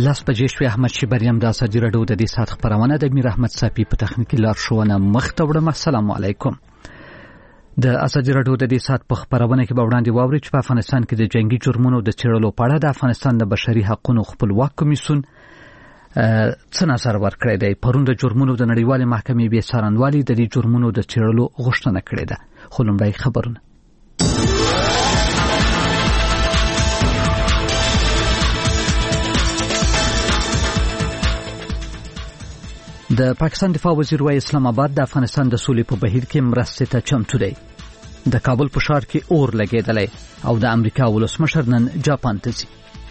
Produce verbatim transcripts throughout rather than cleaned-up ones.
لاس بجې شوې. احمد شیبریم د ازادي راډیو د دې ساعت خبرونه د میر احمد صافي په تخنیکی لارښوونه مخته وړم. السلام علیکم. د ازادي راډیو د دې ساعت په خبرونه کې به وړاندې واوري چې په افغانستان کې د جنگي جرمونو د څېړلو په اړه د افغانستان د بشري حقوقو خپلواک کمیسیون څه نظر ورکړی دی. پرون د جرمونو د نړیوالې محکمې بې څارنوالي د دې جرمونو د څېړلو غوښتنه کړې ده. خو لومړی خبرونه. د پاکستان دفاع وزیر وايي اسلام آباد د افغانستان د سولې په بهیر کې مرستې ته چمتو دی. د کابل په ښار کې اور لګېدلی او د امریکا ولسمشر نن جاپان ته ځي.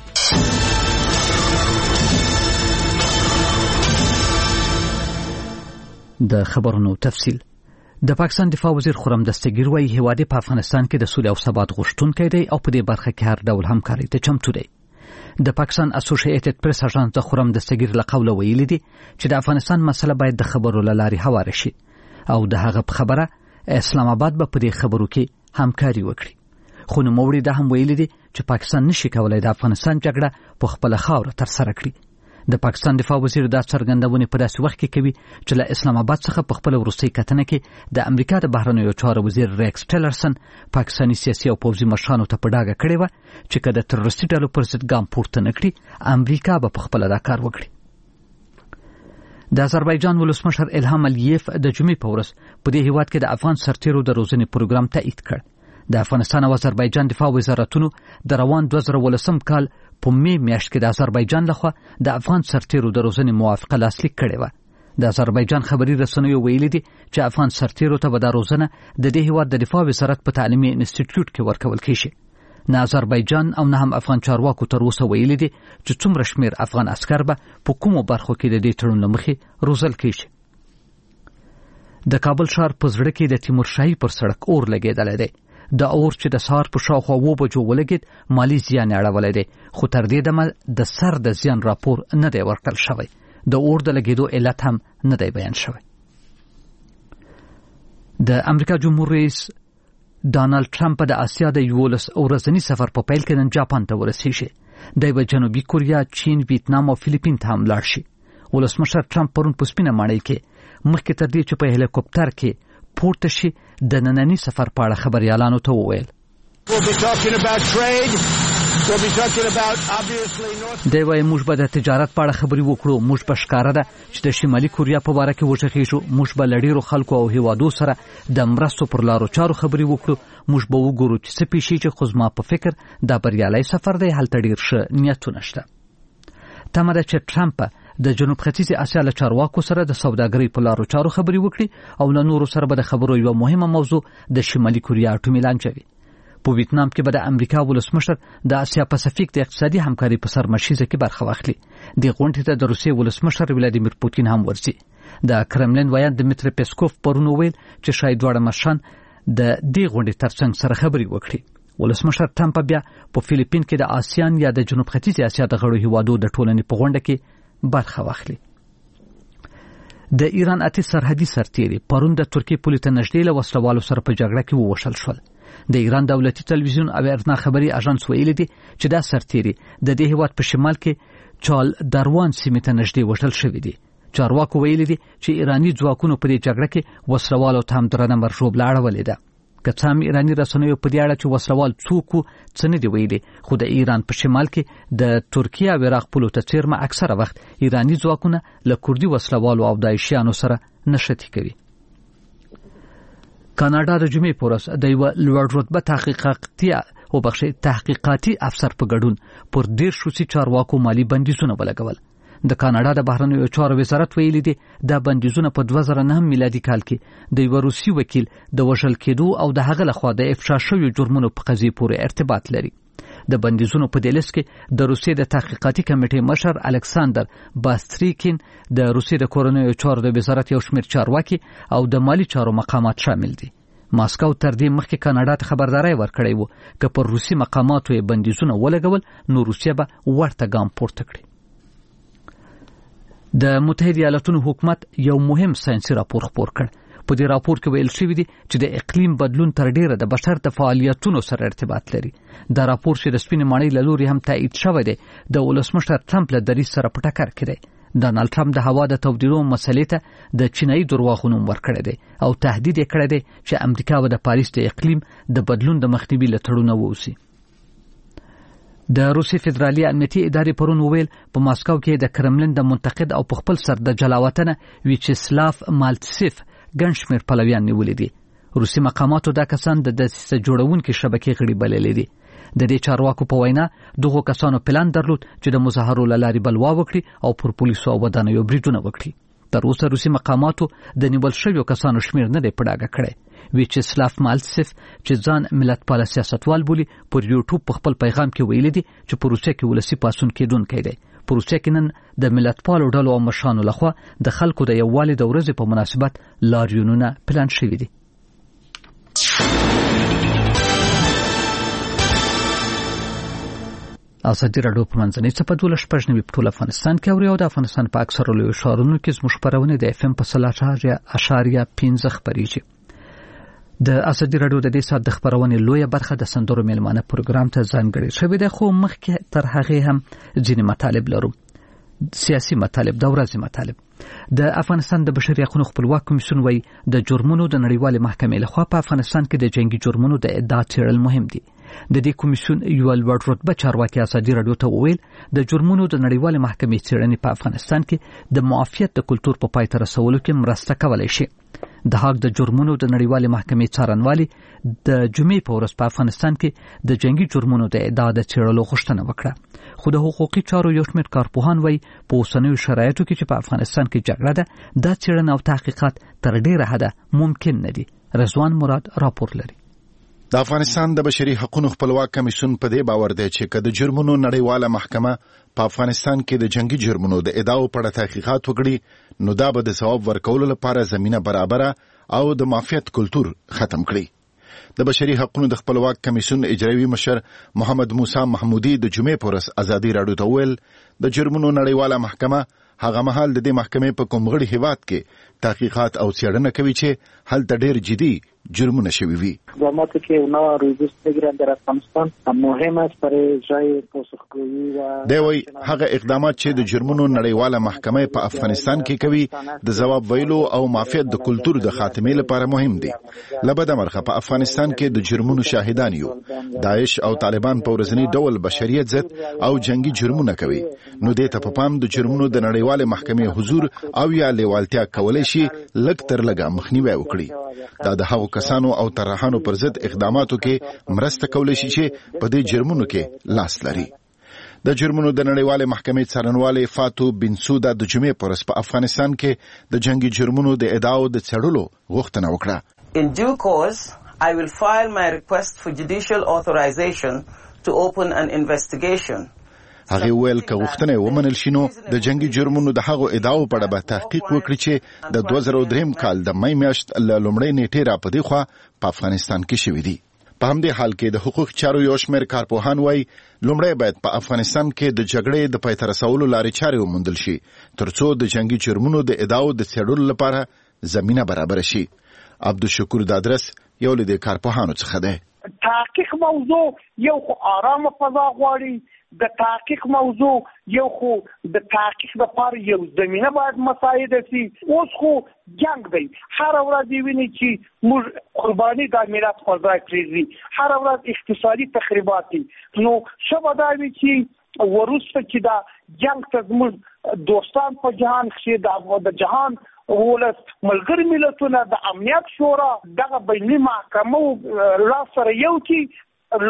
د خبرونو تفصیل. د پاکستان دفاع وزیر خرم دستگیر وايي هیواد په افغانستان کې د سولې او ثبات غوښتونکی دی او په دې برخه کې هر ډول همکاري ته چمتو دی. د پاکستان اسوسییټډ پریس اژانس د خرم دستگیر له قوله ویلي دي چې د افغانستان مسله باید د خبرو له لارې هواره شي او د هغه په خبره اسلام آباد به په دې خبرو کې همکاري وکړي. خو نوموړي دا هم ویلي دي چې پاکستان نشي کولای د افغانستان جګړه په خپل خاوره ترسره کړي. د پاکستان دفاع وزیر دا څرګندونه په داسې وخت کې کوي چې له اسلام آباد څخه په خپل وروستۍ کتنه کې د امریکا د بهرنیو چارو وزیر ریکس ټیلرسن پاکستاني سیاسي او پوځي مشرانو ته په ډاګه کړې وه چې که د تروریستي ډلو پر ضد ګام پورته نه کړي امریکا به په خپله دا کار وکړي. د آذربایجان ولسمشر الهام الیف د جمعې په ورځ په دې هیواد کې د افغان سرتیرو د روزنې پروګرام تایید کړ. د افغانستان او آذربایجان دفاع وزارتونو د روان دوه زره ولسم کال په می میاشت کې د آذربایجان لخوا د افغان سرتیرو د روزنې موافقه لاسلیک کړې وه. د آذربایجان خبري رسنیو ویلي دي چې افغان سرتیرو ته به دا روزنه د دې هیواد د دفاع وزارت په تعلیمي انسټیټیوټ کې ورکول کیږي. نه آذربایجان او نه هم افغان چارواکو تر اوسه ویلي دي چې څومره شمیر افغان عسکر به په کومو برخو کې د دې تړون له مخې روزل کیږي. د کابل ښار په زړه کې د تیمورشاهي پر سړک اور لګېدلی دی. د اور چې د سهار په شاوخوا اوو بجو ولګېد مالي زیان یې اړولی دی، خو تر دې دمه د سر د زیان راپور نه دی ورکړل شوی. د اور د لګېدو علت هم نه دی بیان شوی. د امریکا جمهور رئیس ډانلډ ټرمپ د آسیا د یولس ورځني سفر په پیل کې نن جاپان ته ورسیږي. دی به جنوبي کوریا، چین، ویتنام او فلیپین ته هم لاړ شي. ولسمشر ټرمپ پرون په سپینه ماڼۍ کې مخکې تر دې چې په هلیکوپټر کې پورته شي د ننني سفر په اړه خبريالانو ته وویل. دی وايي موږ به د تجارت په اړه خبرې وکړو. موږ به ښکاره ده چې د شمالي کوریا په باره کې وغږېږو. موږ به له ډېرو خلکو او هیوادو سره د مرستو پر لارو چارو خبرې وکړو. موږ به وګورو چې څه پیښیږي، خو زما په فکر دا بریالی سفر دی. هلته ډېر ښه نیتونه شته. تمه ده چې ټرمپ د جنوب ختیځې اسیا له چارواکو سره د سوداګرۍ په لارو چارو خبرې وکړي او له نورو سره به د خبرو یوه مهمه موضوع د شمالي کوریا اټومي لانجه وي. په ویتنام کې به د امریکا ولسمشر د اسیا پاسفیک د اقتصادي همکارۍ په سرمشیزه کې برخه واخلي. دې غونډې ته د روسیې ولسمشر ولادیمیر پوتین هم ورځي. د کرملین ویاند دمیتری پیسکوف پرون وویل چې شاید دواړه مشران د دې غونډې ترڅنګ سره خبرې وکړي. ولسمشر ټرمپ بیا په فلیپین کې د آسیان یا د جنوب ختیځې اسیا د غړو هیوادو د ټولنې په غونډه کې برخه واخلي. د ایران اتي سرحدي سرتیري پرون د ترکیې پولې ته نږدې له وسلوالو سره په جګړه کې ووژل شول. د ایران دولتي تلویزیون او ارنا خبري اژانس ویلي دي چې دا سرتیري د دې هیواد په شمال کې چال دروان سیمې ته نږدې وژل شوي دي. چارواکو ویلي دي چې ایراني ځواکونو په دې جګړه کې وسلوالو ته هم درنه مرژوبله اړولې ده. که څه هم ایراني رسنیو په دې اړه چې وسلوال څوک و څه نه دي ویلي، خو د ایران په شمال کې د ترکیې او عراق پولو ته څیرمه اکثره وخت ایراني ځواکونه له کوردي وسلوالو او داعشیانو سره نښتې کوي. کاناډا د جمعې په ورځ د یوه لوړ رتبه تحقیقاتي او بخښئ تحقیقاتي افسر په ګډون پر دېرش روسي چارواکو مالي بندیزونه ولګول. د کاناډا د بهرنیو چارو وزارت ویلي دی دا بندیزونه په دوه زره نهم میلادي کال کې د یوه روسي وکیل د وژل کېدو او د هغه لخوا د افشا شویو جرمونو په قضیې پورې ارتباط لري. د بندیزونو په دې لیست کې د روسیې د تحقیقاتي کمیټې مشر الکساندر باستریکین، د روسیې د کورنیو چارو د وزارت یو شمېر چارواکي او د مالي چارو مقامات شامل دي. ماسکو تر دې مخکې کاناډا ته خبرداری ورکړی و که پر روسي مقاماتو یې بندیزونه ولګول نو روسیه به ورته ګام پورته کړي. د متحده ایالاتونو حکومت یو مهم ساینسي راپور خپور کړ. په دې راپور کې ویل شوی دی چې د اقلیم بدلون تر ډیره د بشر د فعالیتونو سره ارتباط لري. دا راپور چې د سپینې ماڼۍ له لوري هم تایید شوی دی د ولسمشر ټرمپ له دریځ سره په ټکر کې دی. ډانلډ ټرمپ د هوا د تودېدو مسلې ته د چینایي درواغو نوم ورکړی دی او تهدید یې کړی دی چې امریکا به د پاریس د اقلیم د بدلون د مخنیوي له تړونه ووسي. د روسي فدرالي امنیتي ادارې پرون وویل په ماسکو کې د کرملین د منتقد او په خپل سر د جلاوطنه ویچسلاف مالتسیف ګڼ شمېر پلویان نیولي دي. روسي مقاماتو دا کسان د دسیسه جوړونکي شبکې غړي بللي دي. د دې چارواکو په وینا دغه کسانو پلان درلود چې د مظاهرو لاري بلوا وکړي او پر پولیسو او ودانیو بریډونه وکړي. تر اوسه روسي مقاماتو د نیول شویو کسانو شمیر نه دی په ډاګه کړی. ویچسلاف مالتسیف چې ځان ملتپال سیاستوال بولي پر یوټیوب په خپل پیغام کې ویلي دي چې په روسیه کې ولسی پاسون کېدونکی دی. په روسیه کې نن د ملتپالو ډلو او مشرانو لخوا د خلکو د یووالي د ورځې په مناسبت لاریونونه پلان شوي دي. ازادي راډیو په منځنۍ څپه دولس شپږ نوي په ټول افغانستان کې اوري او د افغانستان په اکثرو لویو ښارونو کې زموږ خپرونې د اف ام په سل اشاریه پنځه خپرېږي. د ازادي راډیو د دې ساعت د خپرونې لویه برخه د سندرو میلمانه پروګرام ته ځانګړې شوې ده، خو مخکې تر هغې هم ځینې مطالب لرو. سیاسي مطالب، د ورځې مطالب. د افغانستان د بشري حقوقو خپلواک کمیسیون وایي د جرمونو د نړیوالې محکمې لخوا په افغانستان کې د جنگي جرمونو د ادعا څېړل مهم دي. د دې کمیسیون یو لوړ رتبه چارواکي ازادي راډیو ته وویل د جرمونو د نړیوالې محکمې څېړنې په افغانستان کې د معافیت د کلتور په پای ته رسولو کې مرسته کولی شي. د هغه د جرمونو د نړیوالې محکمې څارنوالي د جمعې په ورځ په افغانستان کې د جنگي جرمونو د ادعا د څېړلو غوښتنه وکړه. خو د حقوقي چارو یو شمېر کارپوهان وایي په اوسنیو شرایطو کې چې په افغانستان کې جګړه ده، دا څېړنه او تحقیقات تر ډیره حده ممکن نه دي. رضوان مراد راپور لري. د افغانستان د بشري حقوقو خپلواک کمیسیون په دې باور دی چې که د جرمونو نړیواله محکمه په افغانستان کې د جنگي جرمونو د ادعاو په اړه تحقیقات وکړي، نو دا به د ثواب ورکولو لپاره زمينه برابره او د معافیت کلتور ختم کړي. د بشري حقوقو د خپلواک کمیسیون اجرایي مشر محمد موسی محمودي د جمعې په ورځ ازادي راډیو ته ویل د جرمونو نړیواله محکمه هغه مهال د دې محکمې په کوم غړي هیواد کې تحقیقات او څېړنه کوي چې هلته ډېر جدي جرمونه شوي وي. اقداماتی که اونا روی دوست بگیرن در افغانستان مهم است برای اجرای پاسخگویی و دی وایي هغه اقدامات چې د جرمونو نړیواله محکمه په افغانستان کې کوي د ځواب ویلو او معافیت د کلتور د خاتمې لپاره مهم دي. له بده مرغه په افغانستان کې د جرمونو شاهدان یو. داعش او طالبان په ورځني ډول بشریت ضد او جنگي جرمونه کوي، نو دې ته په پام د جرمونو د نړیواله محکمې حضور او یا لیوالتیا کولای شي لږ تر لږه مخنیوی وکړي. دا د هغو کسانو او طرحانو پر ضد اقداماتو کې مرسته کولای شي چې په دې جرمونو کې لاس لري. د جرمونو د نړیوالې محکمې څارنوالې فاتو بنسودا د جمعې پر ورځ په افغانستان کې د جنگي جرمونو د ادعاو د څېړلو غوښتنه وکړه. In due course, I will file my request for judicial authorization to open an investigation. هغه ویل که غوښتنه ومنل شي نو د جنگي جرمونو د هغو ادعاو په اړه به تحقیق وکړي چې د دوه زره درې کال د مې میاشت له لومړۍ نیټې را پدې خوا په افغانستان کې شوې دي. په همدې حال کې د حقوق چارو یو شمېر کارپوهان وایي لومړی باید په افغانستان کې د جګړې د پای ته رسولو لارې چارې وموندل شي ترڅو د جنگي جرمونو د ادعاو د څېړلو لپاره زمینه برابر شي. عبدالشکور دادرس یو له دې کارپوهانو څخه دی. تحقیق موضوع یو خو آرامه فضا غواړي، د تحقیق موضوع یو خو د تحقیق لپاره یو زمینه باید مساعده شي. اوس خو جنگ دی، هر ورځ ویني چې موږ قرباني د ملت پر ځای پریږدي، هر ورځ اقتصادي تخریبات دي. نو شبه دا وي چې وروسته چې دا جنگ ته زموږ دوستان په جهان کې د جهان ولس ملګری ملتونه د امنیت شورا دغه بیني محکمه لا سره یو کې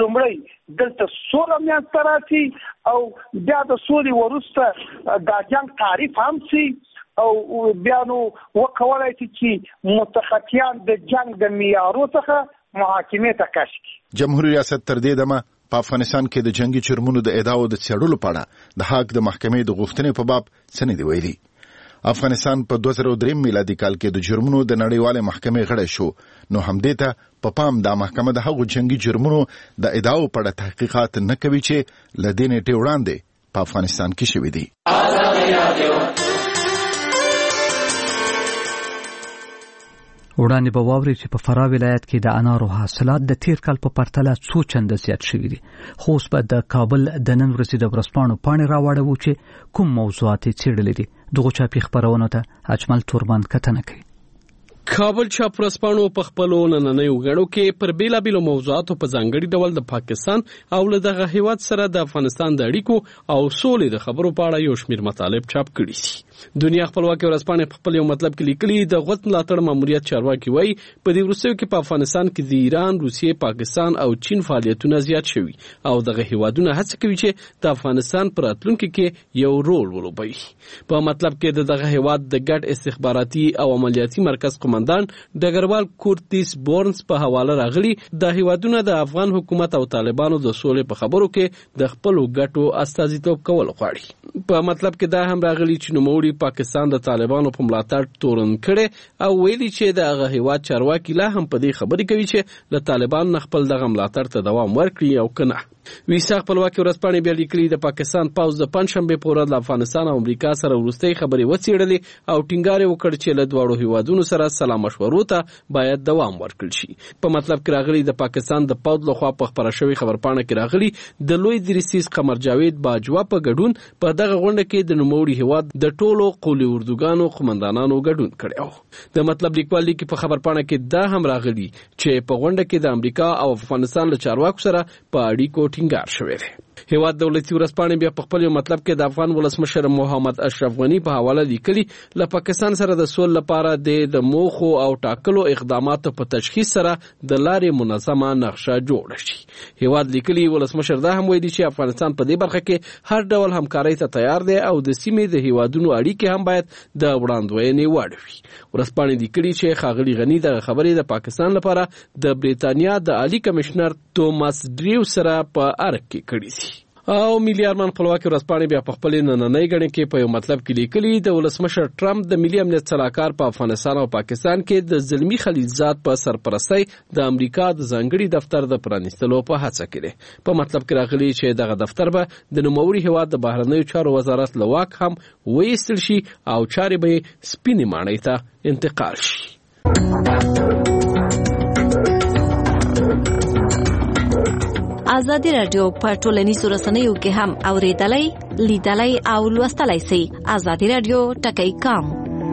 لومړی دلته سوله میانځته راشي او بیا د سولې وروسته دا جنگ تعریف هم شي او بیا نو وکولای شي چې متخطیان د جنگ د معیارو څخه محاکمې ته کش کړي. جمهوریت ریاست تر دې دمه په افغانستان کې د جنگي جرمونو د ادعاو د څېړلو په اړه د حق د محکمې د غوښتنې په باب څه نه دی ویلي. افغانستان په دوه زره درې میلادي کال کې د جرمونو د نړیوالې محکمې غړی شو، نو همدې ته په پام دا محکمه د هغو جنگي جرمونو د ادعاو په اړه تحقیقات نه کوي چې له دې نیټې وړاندې په افغانستان کې شوي دي. وړاندې به واوري چې په فراه ولایت کې د انارو حاصلات د تیر کال په پرتله څو چنده زیات شوي دي. خو اوس به د کابل د نن ورځې د ورځپاڼو پاڼې راواړوو چې کوم موضوعات یې څېړلي دي. دغو چاپي خپرونو ته اجمل تورمان کتنه کوي. کابل چاپ ورځپاڼو په خپلو نننیو غړو کې پر بیلابیلو موضوعاتو په ځانګړي ډول د پاکستان او له دغه هیواد سره د افغانستان د اړیکو او سولې د خبرو په اړه یو شمېر مطالب چاپ کړي دي. دنیا خپلواکي ورځپاڼې په خپل یو مطلب کې لیکلي د غوت ملاتړ ماموریت چارواکي وایي په دې وروستیو کې په افغانستان کې د ایران، روسیې، پاکستان او چین فعالیتونه زیات شوي او دغه هیوادونه هڅه کوي چې د افغانستان په راتلونکي کې یو رول ولوبوي. په مطلب کې د دغه هیواد د ګډ استخباراتي او عملیاتي مرکز قومندان ډګروال کورتیس بورنز په حواله راغلي د هیوادونو د افغان حکومت او طالبانو د سولې په خبرو کې د خپل ګټو استازیتوب کول غواړي. په مطلب کې دا هم راغلي چې نوموړي پاکستان د طالبانو په ملاتړ تورن کړي او ویلي چې د هغه هیواد چارواکي لا هم په دې خبرې کوي چې له طالبان نه خپل دغه ملاتړ ته دوام ورکړي او کنه. ویسا خپلواکي ورځپاڼې بیا لیکلي د پاکستان پوځ د پنځشنبې په ورځ له افغانستان او امریکا سره وروستۍ خبرې وڅېړلې او ټینګار یې وکړ چې له دواړو هیوادونو سره سلا مشورو ته باید دوام ورکړل شي. په مطلب کې راغلي د پاکستان د پوځ لخوا په خبره شوې خبرپاڼه کې راغلي د لوی درسیز قمر جاوید باجوا په ګډون په دغه غونډه کې د نوموړي هیواد د ټولو قولي اردوګانو قومندانانو ګډون کړی. د مطلب لیکوال لیکي په خبرپاڼه کې دا هم راغلي چې په غونډه کې د امریکا او افغانستان له چارواکو سره په اړیکو ټینګار شوی دی. هیواد دولتي ورځپاڼې بیا په خپل یو مطلب کې د افغان ولسمشر محمد اشرف غنی په حواله لیکلي له پاکستان سره د سولې لپاره د موخو او ټاکلو اقداماتو په تشخیص سره د لارې منظمه نقشه جوړه شي. هیواد لیکلي ولسمشر دا هم ویلي چې افغانستان په دې برخه کې هر ډول همکارۍ ته تیار دی او د سیمې د هیوادونو اړیکې هم باید د وړاندوینې وړ وي. ورځپاڼې لیکلي چې ښاغلي غنی دغه خبرې د پاکستان لپاره د بریتانیا د عالی کمشنر توماس ډریو سره په ارګ کې کړي دي. او ملي ارمان خپلواکي ورځپاڼې بیا په خپل نننۍ غړي کې په یو مطلب کې لیکلي د ولسمشر ټرمپ د ملي امنیت صلاحکار په افغانستان او پاکستان کې د زلمی خلیلزاد په سرپرستۍ د امریکا د ځانګړي دفتر د پرانیستلو په هڅه کې دی. په مطلب کې راغلي چې دغه دفتر به د نوموړي هیواد د بهرنیو چارو وزارت له واک هم وایستل شي او چارې به سپینې ماڼۍ ته انتقال شي. ازادي رادیو په ټولنیزو رسنیو کې هم اوریدلای، لیدلای او لوستلای شئ. ازادي رادیو ټکی کام.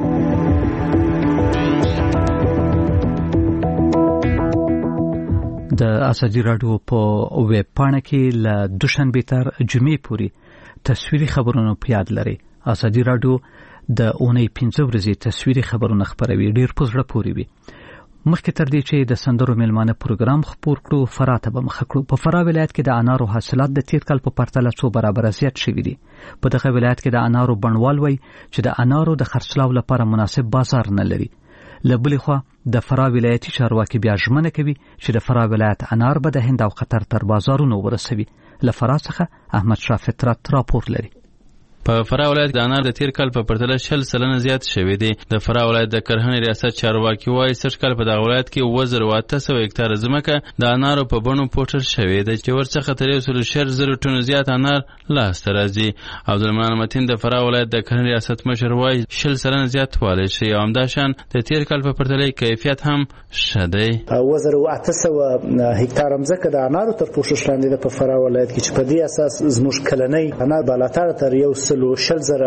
د ازادي رادیو په ویب پاڼه کې له دوشنبه تر جمعې پورې تصویري خبرونه په یاد لري. ازادي رادیو د اونۍ پنځه ورځې تصویري خبرونه خپروي، ډیر په زړه پورې وي. مخکې تر دې چې د سندرو میلمانه پروګرام خپور کړو، فراه ته به مخه کړو. په فراه ولایت کې د انارو حاصلات د تیر کال په پرتله څو برابره زیات شوي دي. په دغه ولایت کې د انارو بڼوال وایي چې د انارو د خرڅلاو لپاره مناسب بازار نه لري. له بلې خوا د فراه ولایتي چارواکي بیا ژمنه کوي چې د فراه ولایت انار به د هند او قطر تر بازارونو ورسوي. له فراه څخه احمد شاه فطرت راپور لري. په فراه ولایت د انار د تیر کال په پرتله شل سلنه زیات شوی دی. د فراه ولایت د کرهنې ریاست چارواکي وایي سږ کال په دغه ولایت کې اووه زره اته سوه هکتاره ځمکه د انارو په بڼو پوټل شوې ده چې ورڅخه تر یو سل شل زره ټنو زیات انار لاسته راځي. عبدالمنان متین د فراه ولایت د کرهنې ریاست مشر وایي شل سلنه زیات والی شي او همداشان د تیر کال په پرتله کیفیت هم ښه دی. اووه زره اته سوه هکتاره ځمکه د انارو تر پوښښ لاندې ده په فراه ولایت کې چې په دې اساس زموږ کلنۍ انار بالاتر تر یو سل شل زره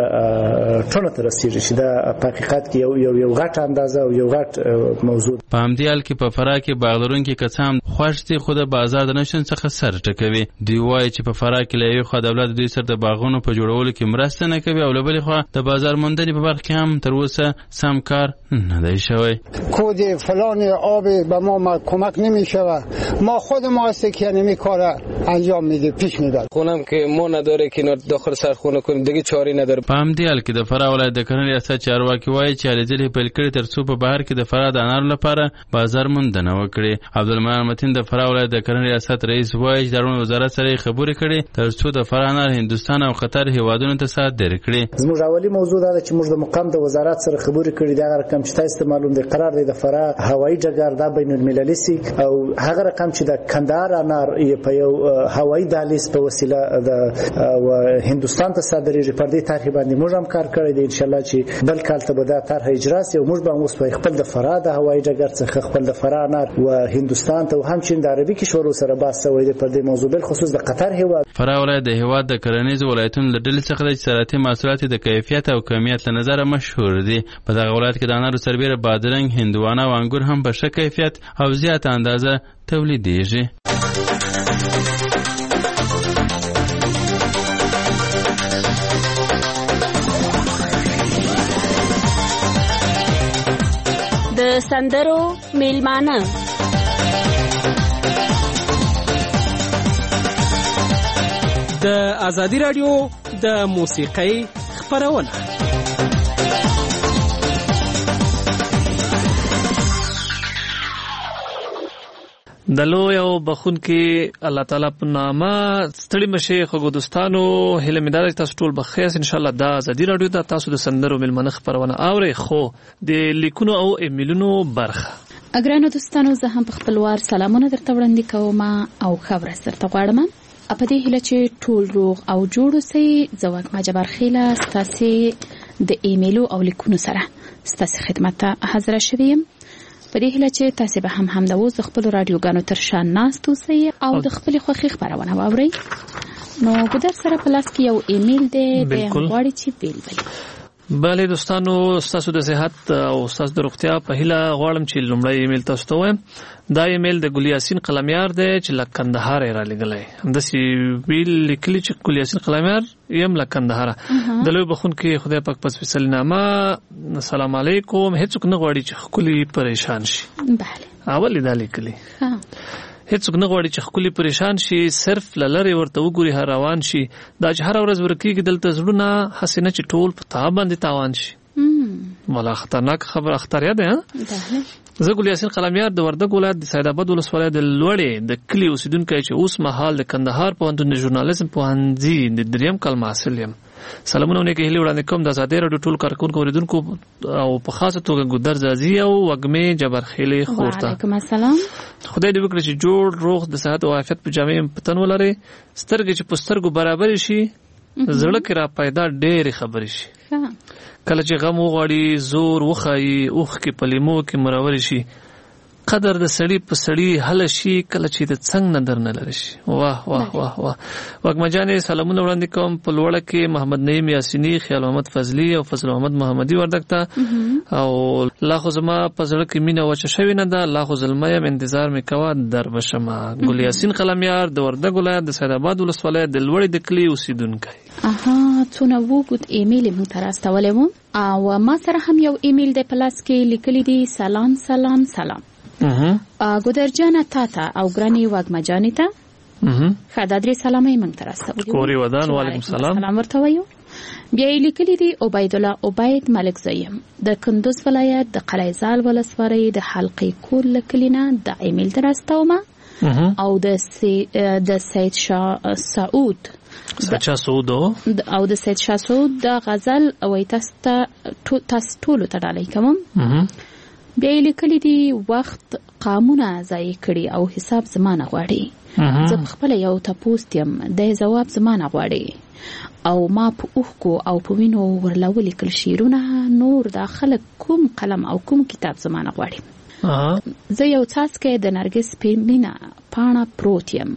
ټنو ته رسیږي چې دا په حقیقت کې یو یو یو غټ اندازه او یو غټ موضوع. په همدې حال کې په فراه کې باغ لرونکي کسان خوښ دي خو د بازار د نشتون څخه سر ټکوي. دوی وایي چې په فراه کې له یوې خوا دولت دوی سره د باغونو په جوړولو کې مرسته نه کوي او له بلې خوا د بازار موندنې په برخه کې هم تر اوسه سم کار نه دی شوی. کود فلان آب به ما کمک نمی‌شود، ما خودمون است که یعنی کار انجام میدیم پیش میبریم. خونم که ما نداره که داخل سرخونه کنیم دیگه چاری نداره. په همدې حال کې د فراه ولایت د کرهنې ریاست چارواکي وایي چې هلې ځلې پیل کړي تر څو په بهر کې د فراه د انارو لپاره بازار موندنه وکړي. عبدالمنان متین د فراه ولایت د کرهنې ریاست رئیس وایي چې د روغتیا وزارت سره یې خبرې کړي تر څو د فراه انار هندوستان او قطر هیوادونو ته صادر کړي. زموږ اولي موضوع دا ده چې موږ د مقام د وزارت سره خبرې کړي دا رقم چې تاسو معلوم دی قرار دی د فراه هوایي ډګر دا بین المللي سي او هغه رقم چې د کندهار انار په یو هوایي دهلیز په وسیله د هندوستان ته صادرېږي کېږي پر دې طرح باندې موږ هم کار کړی دی ان شاء الله چې بل کال ته به دا طرح اجرا شي او موږ به اوس په خپل د فراه د هوایي ډګر څخه خپل د فراه انار و هندستان ته او همچنین د عربي کشورو سره بحث شوی دی پر دې موضوع بل خصوص د قطر هیواد. فراه ولایت د هیواد د کرنیزو ولایتونو له ډلې څخه د زراعتي محصولاتو د کیفیت او کمیت له نظره مشهور دي. په دغه ولایت کې د انارو سربېره بادرنګ، هندوانه او انګور هم په ښه کیفیت او زیاته اندازه تولیدېږي. د سندرو میلمانه د ازادي رادیو د موسیقۍ خپرونه. د لوی او بخونکي الله تعالی په نامه ستړي مشه خو دوستانو هله مدار تاسو ټول بخیر ان شاء الله. د ازادي رادیو د تاسو د سندرو میلمنه خبرونه اوري خو د لیکونو او ایمیلونو برخه. اګرانو دوستانو زه هم په خپلوار سلامونه درته وړاندې کوم او خبره سره غواړم په دې هله چې ټول روغ او جوړ اوسئ. زواک مجبر خیله ستاسو د ایمیلو او لیکونو سره ستاسو خدمت ته حاضر شوم. په دې هله چې تاسو به هم هم د وځ خپل رادیوګانو تر شان ناست اوسئ او د خپل خوخي خبرونه واورئ. نو ګدر سره پلاس کې یو ایمیل دی د غواړي چې بیل وي. بله دوستانو تاسو د صحت او تاسو د روغتیا په هیله غواړم چې لومړی ایمیل تاسو ته وایم. دا ایمیل د ګل یاسین قلمیار دی چې له کندهار را لګلای. همداسې ویل لیکلی چې ګل یاسین قلمیار یم له کندهار. د لوی بخونکي خدای پاک په سپیشل نامه السلام علیکم. هیڅوک نه غواړي چې خولي پریشان شي. بله اول دا لیکلی هیڅوک نه غواړي چې خولي پریشان شي، صرف لری ورته وګوري هر روان شي. دا چې هر ورځ ورکیږي دلته زړونه حسینه چې ټول په تا باندې تاوان شي. ولا خطرناک خبر اختریا ده. زه ګل یاسین قلمیار د وردګ ولایت د سید آباد ولسوالۍ د لوړې د کلی اوسیدونکی چې اوس مهال د کندهار پوهنتون د ژورنالیزم پوهنځي د دریم کال محصل یم. سلامونه ونیکه هلی وړاندې کوم د ازادي رادیو ټول کارکونکو اوریدونکو او په خاصه توګه ګودر زازي او وګمې جبرخیلې خورته. وعلیکم السلام. خدای دې وکړي چې جوړ روغ د صحت او عافیت په جامع پتن ولري. سترګې چې پسترګو برابر شي، زړه کې را پیدا ډېر خبرې شي. کله چې غم وغواړي زور وخایي، اوخ کې پلیمو کې مرور شي. قدر د سړی په سړی حل شي کله چې د څنګ نه در نه لری شي. واه واه واه واه. وګما جانې سلامونه وړاندې کوم په لوړه کې محمد نعیم یاسینی، خیال محمد فضلی او فضل محمد محمدی وردګ ته او الله خو زما په زړه کې مینه وچه شوی نه ده. الله خو زلمه یم انتظار مې کوه در بشمه. ګل یاسین قلمیار د وردګ ولایت د سید آباد ولسوالۍ د لوړې د کلی اوسیدونکی. اها څونه وګت ایمیل مو تر استولې وو او ما سره هم یو ایمیل د پلاس کې لیکلی دی سلام سلام سلام. اها ګودر جان تاته او ګرانی واګما جانی ته اها خدای درې سلامي مونږ تر استولې. کوري ودان وعلیکم السلام. سلام ورته وایو. بیا لیکلی دی عبید الله عبید ملک زیم د کندوز ولایت د قلعه‌زال ولسوالۍ د حلقې کول کلینا د ایمیل تر استومه او د د سید شاه سعود سید شاه سعود او د سید شاه سعود د غزل او تاسو تاسو ټول ته ډالۍ کوم. بیا لیکلی دی وخت قامونه ځای کړي او حساب زمانه غواړي. زه خپل یو تاسو یم د جواب زمانه غواړي او ما په اوخکو او په وینو ورلول کل شیرونه نور داخله کوم قلم او کوم کتاب زمانه غواړي. زه یو څاڅکی د نرګس په مینا پاڼه پروت یم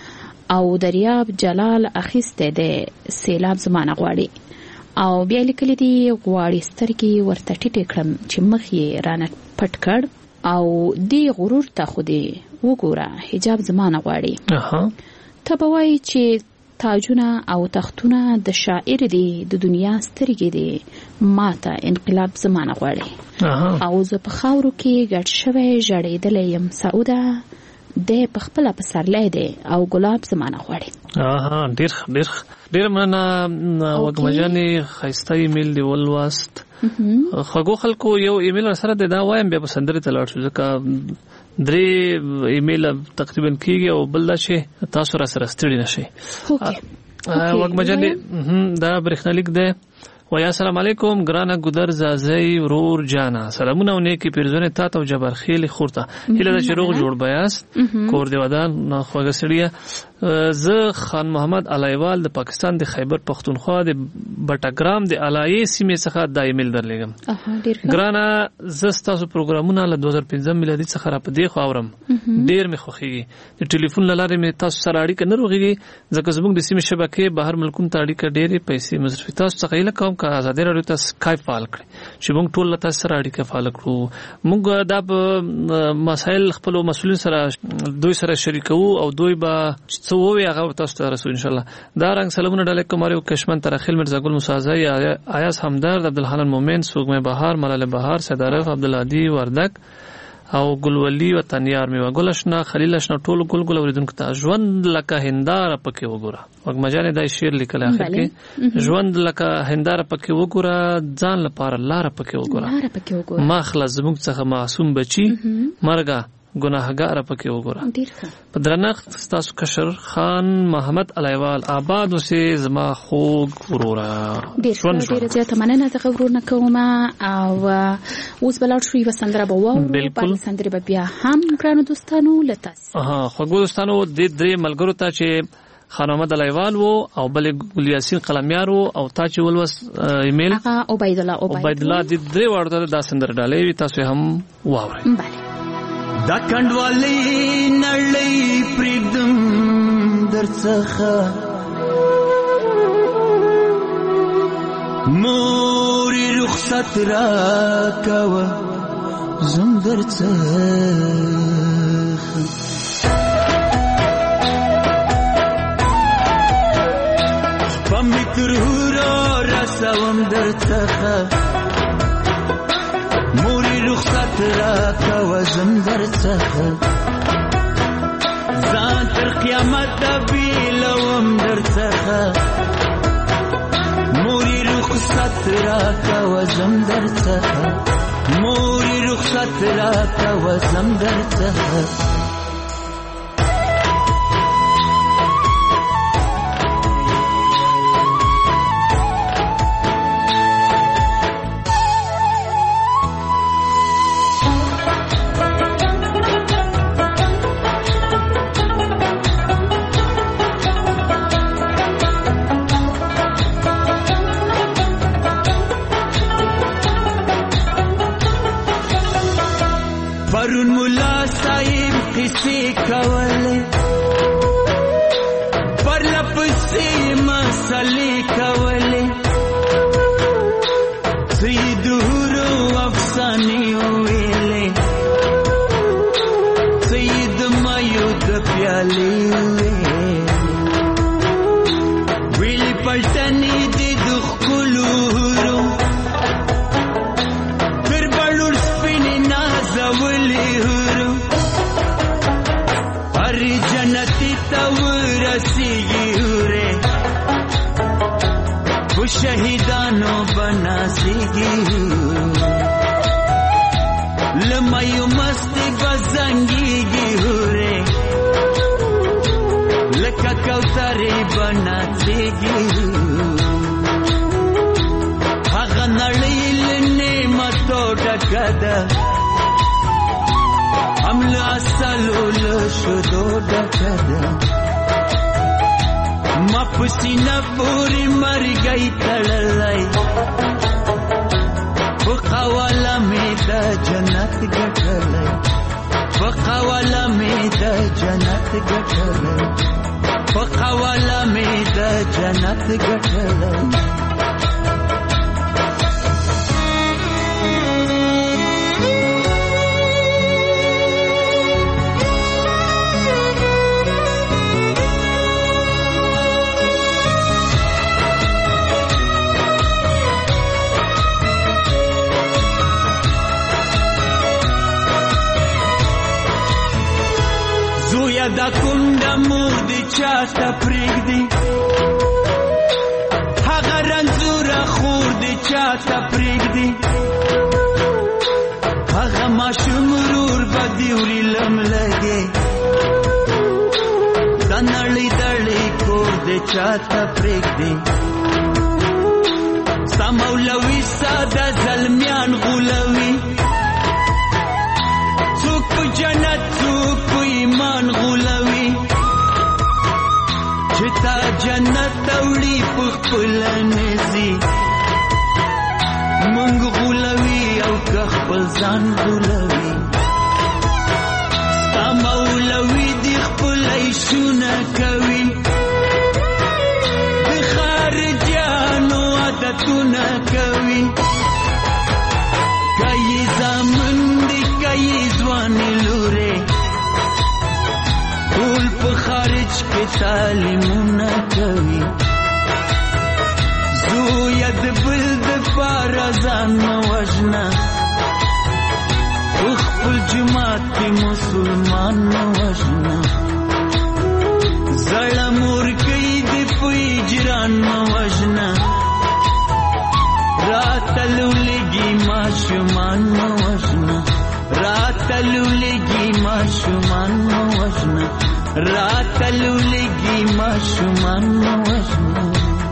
او دریاب جلال اخیسته د سیلاب زمانه غواړي. او بیا لیکلی دی غواړي سترګې ورته ټیټې کړم چې مخ یې رانه پټ کړ او دی غرور ته خو دی وګوره حجاب زمانه غواړي. ته به وایي چې تاجونه او تختونه د شاعر دی د دنیا سترګې دی ماته انقلاب زمانه غواړي. او زه په خاورو کې ګډ شوی ژړېدلی یم سعوده د په خپله پسرلی دی او ګلاب زمانه غواړي. اها ډېر ډېر ډېر مننه وګما جانې ښایسته ایمیل دی ولواست. خوږو خلکو یو ایمیل سره دی دا وایم بیا به سندرې ته لاړ شو ځکه درې ایمیل تقریبا کېږي او بل دا چې تاسو را سره ستړي نه شئ. وګما جانې دا برېښنالیک دی. ویا السلام علیکم ګرانه ګودر زازی ورور جانا. سلامونه او نیکی پیرزونه تاسو او جبرخیل خورته. هله د شروع جوړ بیاست کور دی ودان خوګه سړیا زه خان محمد علایوال د پاکستان د خیبر پختونخوا د بټګرام د علایې سیمې څخه دا ایمیل درلېږم. ګرانه زه ستاسو پروګرامونه له دوه زره پنځم میلادي څخه را پدې خو اورم. ډېر مې خوښیږي. د ټلیفون له لارې مې تاسو سره اړیکه نه روغېږي ځکه زموږ د سیمې شبکې بهر ملکونو ته اړیکه ډېرې پیسې مصرفي. تاسو څخه هیله کوم که ازادي راډیو ته سکایپ فعال کړئ چې موږ ټول له تاسو سره اړیکه فعال کړو. موږ دا مسایل خپلو مسؤلین سره دوی سره شریکوو او دوی به څه ووایي هغه تاسو ته رسو انشاءالله. دا رنګ سلامونه ډالۍ کوم اریو کشمن ترخیل مرزا ګل موسازی ایاز همدرد عبدالحنان مومن سوګمه بهار ملال بهار سیدارف عبدالهادي وردک او ګلولي وطنیار میوه ګل اشنا خلیل اشنا ټول ګل ګل اوریدونکو ته ژوند لکه هنداره پکې وګوره. وګمجانې دا شعر لیکل اخر کې ژوند لکه هنداره پکې وګوره ځان لپاره لار پکې وګوره. ما خلاص زموږ څخه معصوم بچي مرګه ګناهګار پکې وګوره. په درنښت ستاسو کشر خان محمد علایوال آباد اوسې زما خوږ وروره. ډېر زیاته مننه زه ورونه کوم او اوس بل شو یو سندره به وورو. بالکل سندره به بیا هم ګرانو دوستانو لتاس ها خوږو دوستانو د درې ملګرو ته چې خان محمد علایوال وو او بل ګل یاسین قلمیار وو او تا چې ولوس ایمیل هغه عبید الله عبید الله د درې واړو دا سندره ډالۍ وي تاسو هم واورئ. دا کندوالی نړۍ پرېږدم درڅخه مورې رخصت راکوه زم درڅخه په میکرهورو رسوم درڅخه مورې رخصت راکوه زم درڅخه ځان تر قیامته بیلوم درڅخه مورې رخصت راکوه زم درڅخه مورې رخصت راکوه زم درڅخه پرون مولا صاحب قصې کولې پرله پسې مسلې کولې څه د حورو افسانې ویلې څه د مایو د پیالې ویلې پلټنې دې د ښکلو حورو शहीदानो बनासीगी लमायु मस्ती बजंगीगी हुरे लका कौतरी बनासीगी हागा नड़ील नेमतो डकदा हमला सलुल शुदो डकदा मपसीना पूरी मर गई तड़लाई बखावाला में द जन्नत गठलाई बखावाला में द जन्नत गठलाई बखावाला में द जन्नत गठलाई دا کوم د مور د چاته پرېږدي هغه رنځور خور د چاته پرېږدي هغه ماشوم ورور به دې وري لملګې دا نړۍ دړۍ کور د چاته پرېږدي ستا مولوي ساده زلمیان غولوي څوک په جنت څوک په ایمان غولوي پلنزي مونږ غولوي او که خپل ځان غولوي ستا مولوي دي خپل عیشونه کوي د خارجیانو عادتونه کوي کایي زامن دي کایي ځوانې لورې ټول په خارج کې تعلیمونه کوي زویه د بل د پاره ځان مه وژنه په خپل جومات کې مسلمان مه وژنه زړه مورکۍ دې په اجران مه وژنه راته لولګي ماشومان مه وژنه راته لولګي ماشومان مه وژنه راته لولګي ماشومان مه وژنه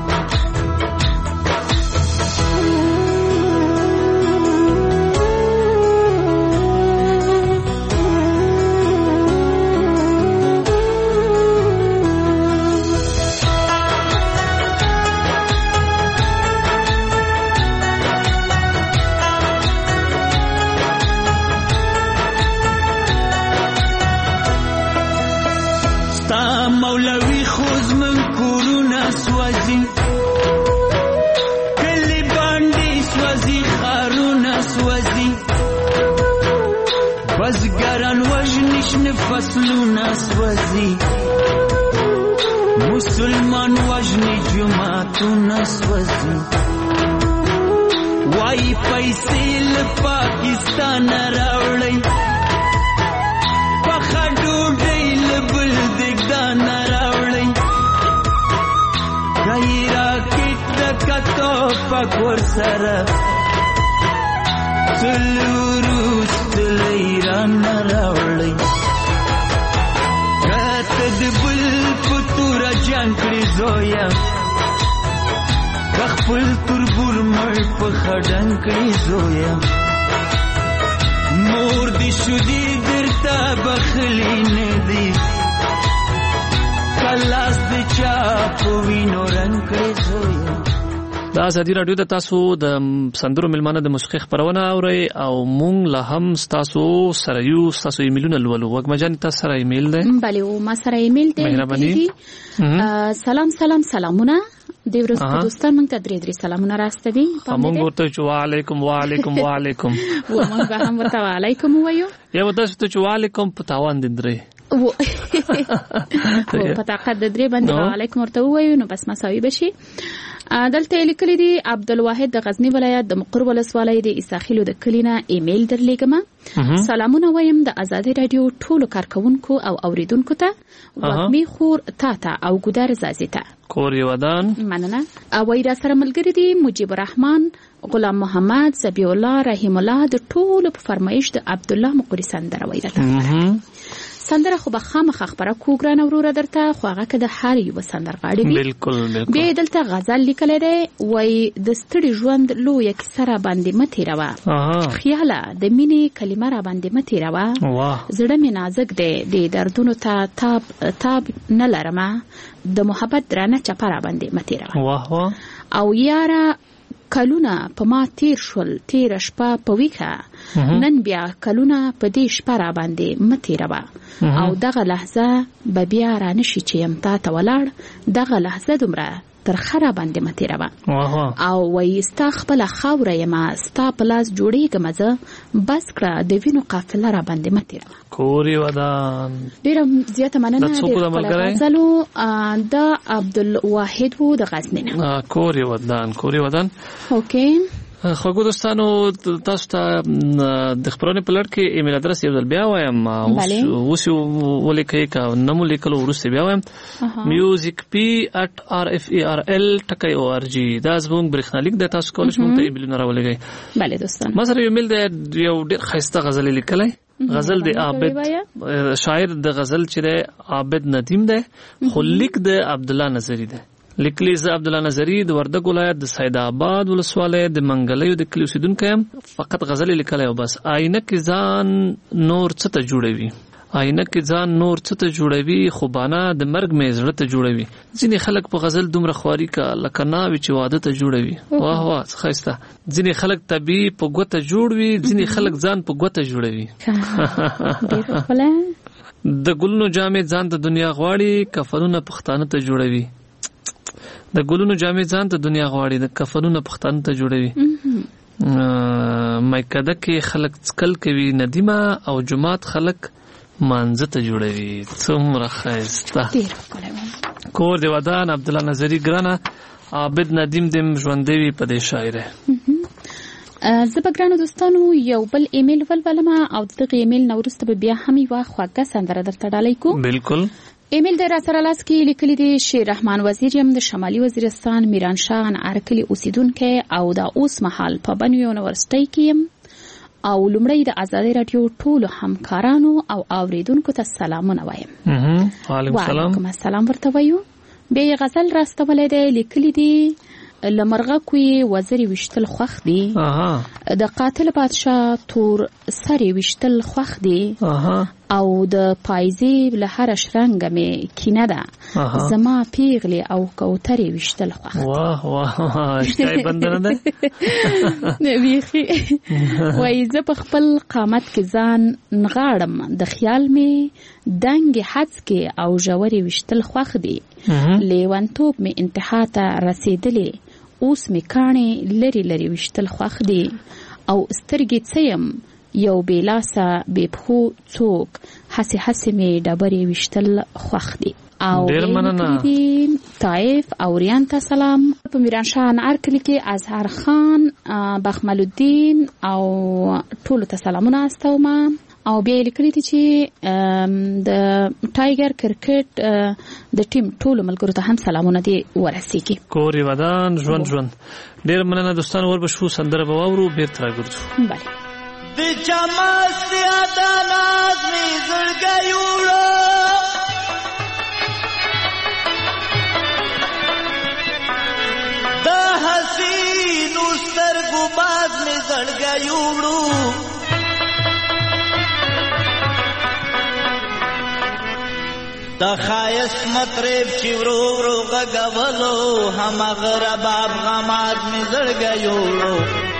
مولوی خوز من کورونا سوازی کلی باندی سوازی خارونا سوازی بزگران وجنش نفصلونا سوازی مسلمان وجنی جماعتونا سوازی وای پیسې له پاکستان راوړی پخه ډوډۍ له بل دګدان راوړی کای راکټ د کتو پک ورسره څلوروس تل ایران راوړی کته د بل پتور جنگ کړی زویا خپل تربور مړ په خډنګ کړی زویا مور دې شو دې درته بخلی نه دی کلاس دې چا په وینو رنګ کړی زویا د ازادي رادیو د تاسو د سندرو ملمانه د موسیقي خبرونه اورئ او مونږ له هم تاسو سره یو تاسو ایمیلونه لولو وګمجان تاسو سره ایمیل ده بله او ما سره ایمیل ده مهرباني سلام سلام سلامونه د ورځې دوستان موږ ته درې درې سلامونه راستوي موږ ورته چې وعلیکم وعلیکم وعلیکم و موږ به هم ورته وعلیکم وایو یو تاسو ته چې وعلیکم په تاوان د درې و په طاقت د درې باندې وعلیکم ورته وایو نو بس مساوي بشي دلته لیکلي دي عبدالواحد د غزنی ولایت د مقر ولسوالۍ د اساخیلو د کلینا ایمیل درلیږم سلامونه وایم د آزادي رادیو ټولو کارکونکو او اوریدونکو ته وګمي خور تاته او ګودر زازیته کور ودان مننه او را سره ملګری دي مجيب الرحمن غلام محمد زبی الله رحیم الله د ټولو په فرمایش د عبد الله مقری سندره وایي سندره خو به خامخ خبره کوګران وروره درته خو هغه که د هر یو سندرغاړي وي بالکل بالکل بیا دلته غزل لیکلی دی وای د ستړي ژوند لویه کیسه را باندې مه تېروه خیاله د مینې کلمه را باندې مه تېروه زړه مې نازک دی د دردونو ته تاب تاب نه لرمه د محبت درانه چپه را باندې مه تېروه او یاره کلونه په ما تیر شول تیر شپه په ویخه نن بیا کلونه په دې شپه را باندې مه تېروه او دغه لحظه به بیا را نشي چې یم تا ته ولاړ دغه لحظه دومره ترخه را باندې مه تېروه او وایي ستا خپله خاوره یمه ستا په لاس جوړېږم زه بس کړه د وینو قافله را باندې مه تېروه کور یې ودان ډېره زیاته مننه ډېر ښکلی غزل و د عبدالواحد و د غزني نه کور یې ودان کور یې ودان اوکې خوږو دوستانو تاسو ته د خبرونې په لړ کې ایمیل ادرس یو ځل بیا وایم اوس ولیکئ که نه مو لیکلو وروسته بیا وایم میوزیک پی اټ آر اف ای آر ال ټکی او آر جي دا زموږ برېښنالیک دی تاسو کولی شئ موږ ته ایمیلونه راولېږئ بله دوستان ما سره یو ایمیل دی یو ډېر ښایسته غزل یې لیکلی غزل د عابد شاعر د غزل چې دی عابد ندیم دی خو لیک د عبدالله نظري دی لیکلی زه عبدالله نظري د وردګ ولایت د سید آباد ولسوالۍ د منګلیو د کلي اوسېدونکی یم فقط غزل یې لیکلی او بس آینه کې ځان نور څه ته جوړوي آینه کې ځان نور څه ته جوړوي خو بانا د مرګ مې زړه ته جوړوي. ځینې خلک په غزل دومره خواري کا لکه ناوې چې واده ته جوړوي. واه واه ښایسته. ځینې خلک طبیعي په ګوته جوړوي، ځینې خلک ځان په ګوته جوړوي. د ګلونو جامې ځان د دنیا غواړي، کفنونه پښتانه ته جوړوي. د ګلونو جامې ځان د دنیا غواړي، د کفنونه پښتانه ته جوړوي. مایکده کې خلک څکل کوي ندیمه او جماعت خلک مانزه ته جوړوي. څومره ښایسته. کور د ودان عبدالله نظري ګرانه عابد ندیم دم ژوندی وي په دې شاعره. زه به ګرانو دوستانو یو بل ایمیل ولولم او دغه ایمیل نه وروسته به بیا هم یوه خوږه سندره درته ډالۍ کوو. بالکل. ایمیل د راسره لاس کې لیکلی دی شیر رحمان وزیر یم د شمالي وزیرستان میرانشاه انعار کلي اوسیدونکی او دا اوس مهال په بنو یونیورسټۍ کې یم او لومړی د ازادۍ راډیو ټولو همکارانو او اوریدونکو ته سلامونه وایم. وعلیکم السلام ورته وایو. بیا یې غزل راستولی دی، لیکلی دی له مرغه کوی وزرې ویشتل خوښ دي، د قاتل بادشاه تور سرې ویشتل خوښ دي او د پایزې له هره شرنګه مې کینه ده، زما پیغلې او کوترې ویشتل خوښ دي. واه واه اشتای بنده نه ده. بیخي وایي زه په خپل قامت کې ځان نغاړم، د خیال مې دنګې هڅکې او ژورې ویشتل خوښ دي، لیونتوب مې انتها ته رسېدلې، اوس مې کاڼې لري لري ویشتل خوښ دي او سترګې څه یم یو بې لاسه بې پښو څوک، هسې هسې مې ډبرې ویشتل خوښ دي. او ډېر مننه. طایف او ریان ته سلام. په میرانشاه انعار کلي کې اظهر خان، بخمل الدین او ټولو ته سلامونه استوم. او بیا یې لیکلي دي چې د ټایګر کرکټ د ټیم ټولو ملګرو ته هم سلامونه دي ورسیږي. کور یې ودان ژوند ژوند. ډېر مننه دوستان. ور به شو سندره به واورو بېرته راګرځو. بله. د چمستیا د ناز مې زړګی وړو، د حسینو سترګو باز مې زړګی وړو، د ښایست مطرب چې ورو ورو غږولو، هماغه رباب غماز مې زړګی وړو،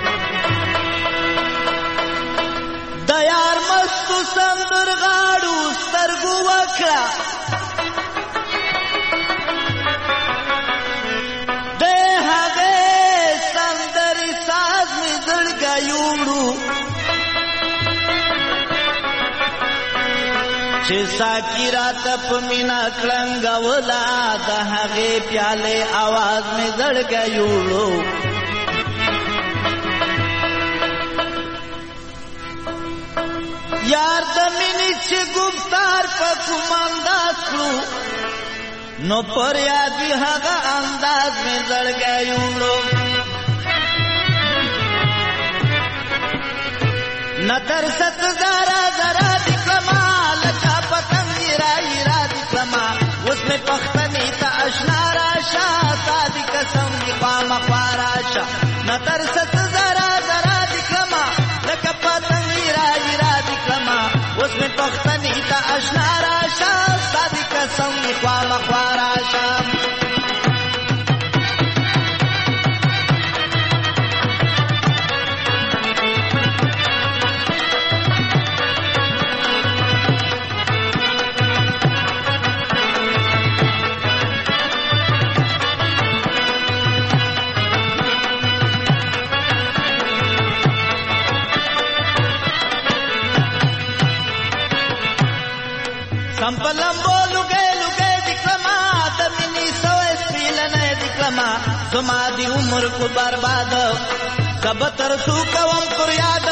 د یار مستو سندرغاړو سترګو وکړه، د هغې سندرې ساز مې زړګی وړو، چې ساقي راته په مینه کړنګوله، د هغې پیالې اواز مې زړګی وړو، یار د مینې چې ګفتار په کوم انداز کړو، نو پر یادي هغه انداز مې زړګی وړو، نه ترست زره زره دي کړمه، لکه پتنګ ایره ایره دي کړمه، اوس مې پښتنې ته اشنا راشه، ستا دي قسم دي خامخوا راشه، نه ترست زره زره دي کړمه، لکه پتنګ ایره ایره دي کړمه، اوس مې پښتنې ته اشنا راشه، ستا دي قسم دي خامخوا راشه. سمپلمبو لګې لګې دکما، د مینې سوې سپیلنې دکما، زما دی عمر کو برباد، کب تر سو کوم پر یاد،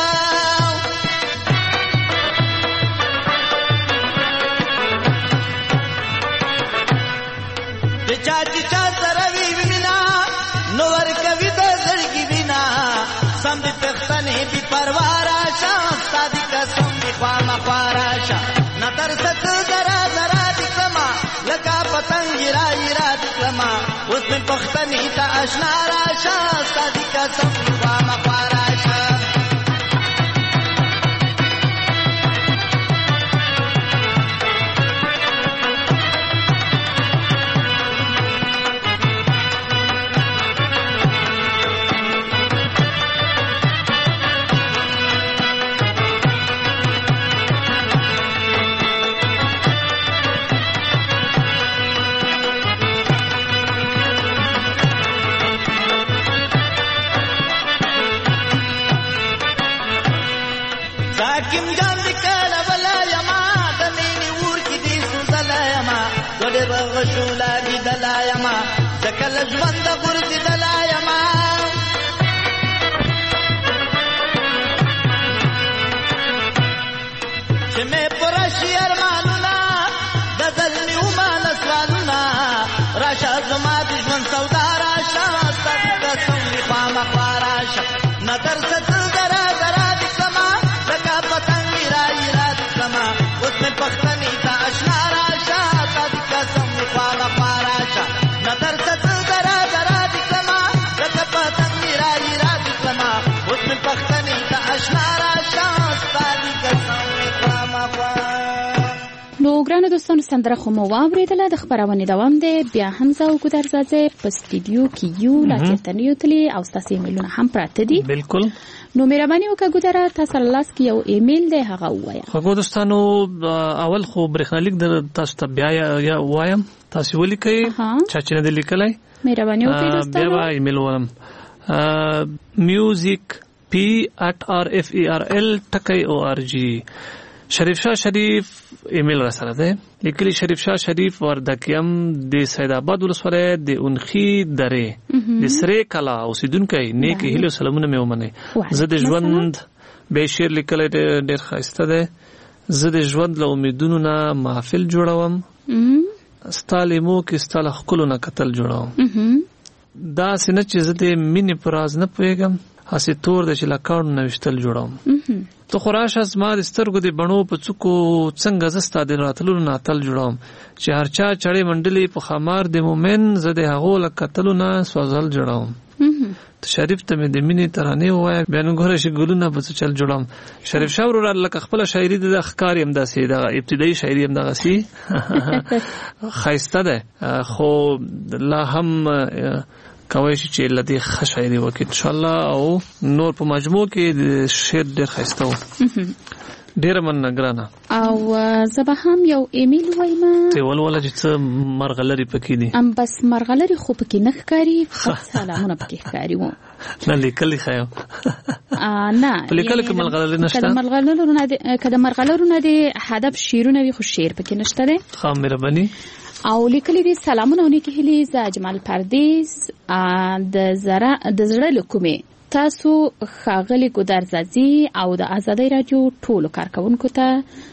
د چا چې چا سره وی وینا، نو ور کوي د زړګي وینا، سم دې پښتنې بي پروا راشه، ستا دي قسم دي خامخوا راشه، نه ترست زره زره دي کړمه، لکه پتنګ ایره ایره دي کړمه، اوس مې پښتنې ته اشنا راشه، ستا دي قسم دي خامخوا راشه. حاکم جان دې کله ولا یما د مینې ور کې دې سوزلا یما ډېر غشولا دې دلا یما ځکه ژوند غورځي دلا یما چې مې پرشي ارمانونه د ظلمي ومان سوالونه راشه زما د ژوند سودا راشه ستا د قسم وي خامخا راشه نظر ستل درا درا دې کړمه لکه پتنګ مې رایي را دې کړمه اوس مې پښتنې ته اشنا راشه ستا د قسم وي خامخا راشه نظر ستل درا درا دې کړمه لکه پتنګ مې رایي را دې کړمه اوس مې پښتنې ته اشنا راشه ستا د قسم وي خامخا. نو ګرانو دوستانو سندره خو مو واورېدله د خپرونې دوام دی بیا حمزه او ګودرزاده په سټوډیو کې یو لا چېرته نه یو تللي او ستاسو ایمیلونه هم پراته دي بالکل نو مهرباني وکړه ګودره تاسو لاس کې یو ایمیل دی هغه ووایه خو دوستانو اول خو برېښنالیک د تاسو ته بیا یا وایم تاسو ولیکئ چا چې نه دی لیکلی مهرباني وکړئ دوستانو بیا به ایمیل وایم میوزیک پی ایٹ آر ایف ای آر ایل ټکی او آر جی شریف شاه شریف ایمیل را سره ده لیکلی شریف شاه شریف وردکیم د سید آباد ولسوالۍ د اونخي درې د سره کلا اوسیدونکو نیک هیله سلامونه مې ومنه زه د ژوند به شعر لیکل ډېر ښایسته ده زه د ژوند له امیدونو نه محفل جوړوم ستالیمو کې ستاله خپلو نه قتل جوړوم دا سینه چې زه د مینې پر راز نه پوهېږم هسې تور د چې له کاڼو نه ویشتل جوړوم ته خو راشه زما د سترګو د بڼو په څوکو څنګه زه ستا د راتللو نه اتل جوړوم چې هر چا چړې منډلې په ښامار د مومن زه د هغو له کتلو نه سوځل جوړوم ته شریف ته مې د مینې ترانې ووایه بیا نو ګوره چې ګلونه به څه چل جوړوم شریف شاه وروره لکه خپله شاعري د ښکار یم داسې دغه ابتدایي شاعري یم دغسې ښایسته ده خو لا هم کوي چې لدی ښه شاعري وکړي انشاءالله او نور په مجموع کې د شعر ډېر ښایسته و ډېره مننه ګرانه او زه به هم یو ایمیل وایم ته ولوله چې څه مرغلرې پکې دي ام بس مرغلرې خو پکې نه ښکاري سلامونه پکې ښکاري وو نه لیکلی ښه یم نه لیکلی که مرغلرې نشته که د مرغلرو نه د هدف شعرونه وي خو شعر پکې نشته دی ښه مهرباني او لیکلي دي سلامونه او نیکې هیلې زه اجمل پردیز د زړه د زړه له کومې تاسو ښاغلي ګودرزادي او د ازادۍ راډیو ټولو کارکوونکو ته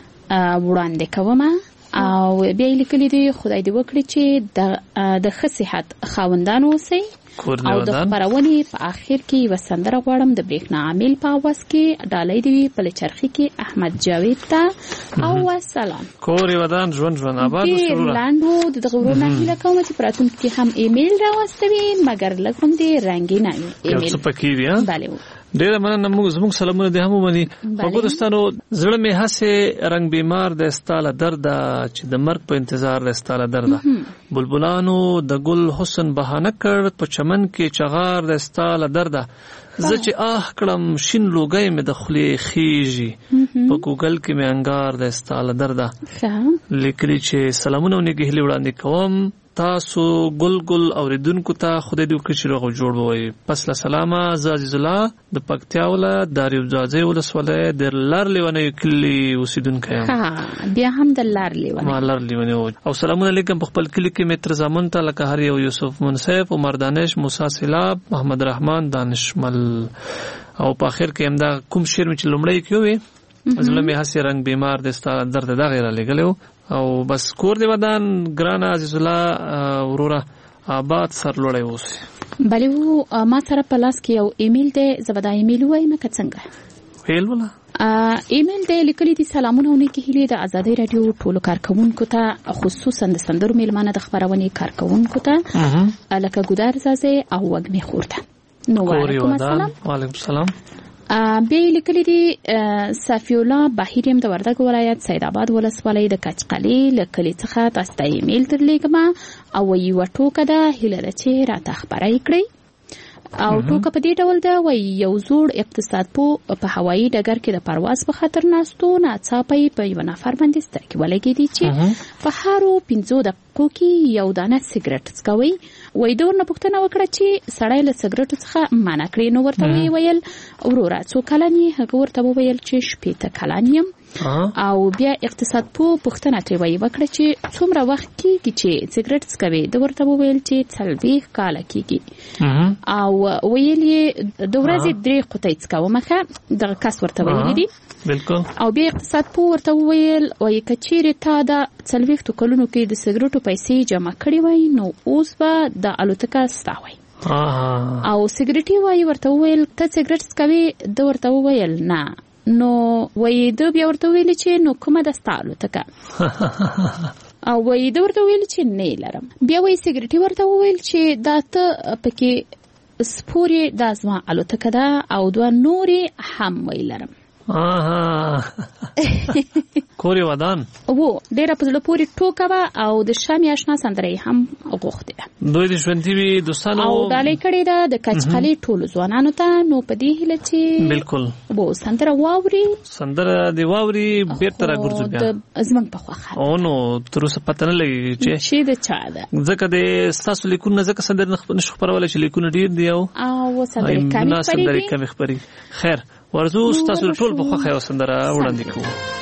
وړاندې کوم او بیا لیکلي دي خدای دې وکړي چې د ښه صحت خاوندان اوسئ او د خپرونې په آخر کې یوه سندره غواړم د برېښنا عامل په اواز کې ډالۍ دې وي پل چرخي کې احمد جاوید ته او وسلام کور یې ودان ژوند ژوند آباد ډېر لنډ و د دغه ورور نه هیله کوم چې په راتلونکي کې هم ایمیل راواستوي مګر لږ هم دې رنګین وي یو څه پکې وي بله ډېره مننه موږ زموږ سلامونه دې هم ومني خو دوستانو زړه مې هسې رنګ بیمار دی ستا له درده چې د مرګ په انتظار دی ستا له درده بلبلانو د ګل حسن بهانه کړ په چمن کې چغار دی ستا له درده زه چې آه کړم شین لوګی مې د خولې خیږي په ګوګل کې مې انګار دی ستا له درده لیکلي چې سلامونه او نیکې هیلې وړاندې کوم تاسو ګل ګل اوریدونکو ته خدای دې وکړي چې روغ جوړ ووایي پس له سلامه زه عزیز الله د پکتیا وله داریو ځاځی ولسوالۍ د لر لیونیو کلي اوسېدونکی یم بیا هم د لر لیونی ما لر لیونی او سلامونه علیکم په خپل کلي کې مې تر زامن ته لکه هر یو یوسف منصف عمر دانش موسی سیلاب محمد رحمان دانشمل او په آخر کې همدا کوم شعر مې چې لومړی کې وي زړه مې هسې رنګ بیمار دی ستا درد دغې رالیږلی و او بس کور دی ودان ګرانه عزیز الله وروره آباد سرلوړی اوسئ بلې و ما سره په لاس کې یو ایمیل دی زه به دا ایمیل ووایم که څنګه ویل وله ایمیل دی لیکلي دي سلامونه او نیکې هیلې د ازادۍ راډیو ټولو کارکوونکو ته خصوصا د سندرو میلمانه د خپرونې کارکوونکو ته لکه ګودرزاده او وږمې خور ته نو وعلیکم السلام وعلیکم السلام بیا یې لیکلي دي صفي الله بهیر یم د وردګ ولایت سید آباد ولسوالۍ د کچقلي له کلي څخه تاسو ته ایمیل درلیږم او یوه ټوکه ده هیله ده چې راته خپره یې کړئ او ټوکه په دې ډول ده وای یو زوړ اقتصاد په په هوایي ډګر کې د پرواز په خاطر ناستو ناڅاپه په یو نفر باندې سترګې ولګېدې چې په هارو پنځو دقیقو کې یو دانه سیګریټ څکوي. وای د ورنه پوښتنه وکړه چې سړی له سیګریټو څخه منع کړي. نو ورته ویل وروره څو کلن یې؟ هغه ورته وویل چې شپېته کلن یم. او بیا اقتصاد په پوښتنه ترې وکړه چې څومره وخت کېږي چې سیګریټ څکوي؟ د ورته وویل چې څلوېښت کاله کېږي. او ویل یې د ورځې درې قطۍ څکوم. ښه دغه کس ورته ویلي دي. بالکل. او بیا اقتصاد په ورته وویل وایي که چیرې تا د څلوېښتو کلونو کې د سیګریټو پیسې جمع کړې وای نو اوس به د الوتکه ستا وای. او سیګریټي وایي ورته وویل ته سیګریټ څکوي؟ د ورته وویل نه. نو وایي د بیا ورته ویل چې نو کومه ده ستا الوتکه؟ او وایي د ورته ویل چې نه لرم. بیا وایي سیګریټي ورته وویل چې دا ته پکې سپورې دا زما الوتکه ده او دوه نورې هم وی لرم. کوري ودان وو ډیره په زړه پورې ټوکه وه او د شامي آشنا سندره هم غوښتې. دوی د ژوندي وي دوستانو او ډالۍ کړې ده د کچخلي ټولو ځوانانو ته. نو په دې هیله چې بالکل وو سندره واوري سندره دی واوري بیرته راګرځو بیا زمنګ په خوخه. او نو تر اوسه پته نه لګي چې چې د چا ده. ځکه د ستاسو لیکونه ځکه سندره نشو خپرولای چې لیکونه ډیر دی او او سندره کمې خپري. خیر ورزو ستاسو ټول په خوښه یو سندره وړاندې کوو.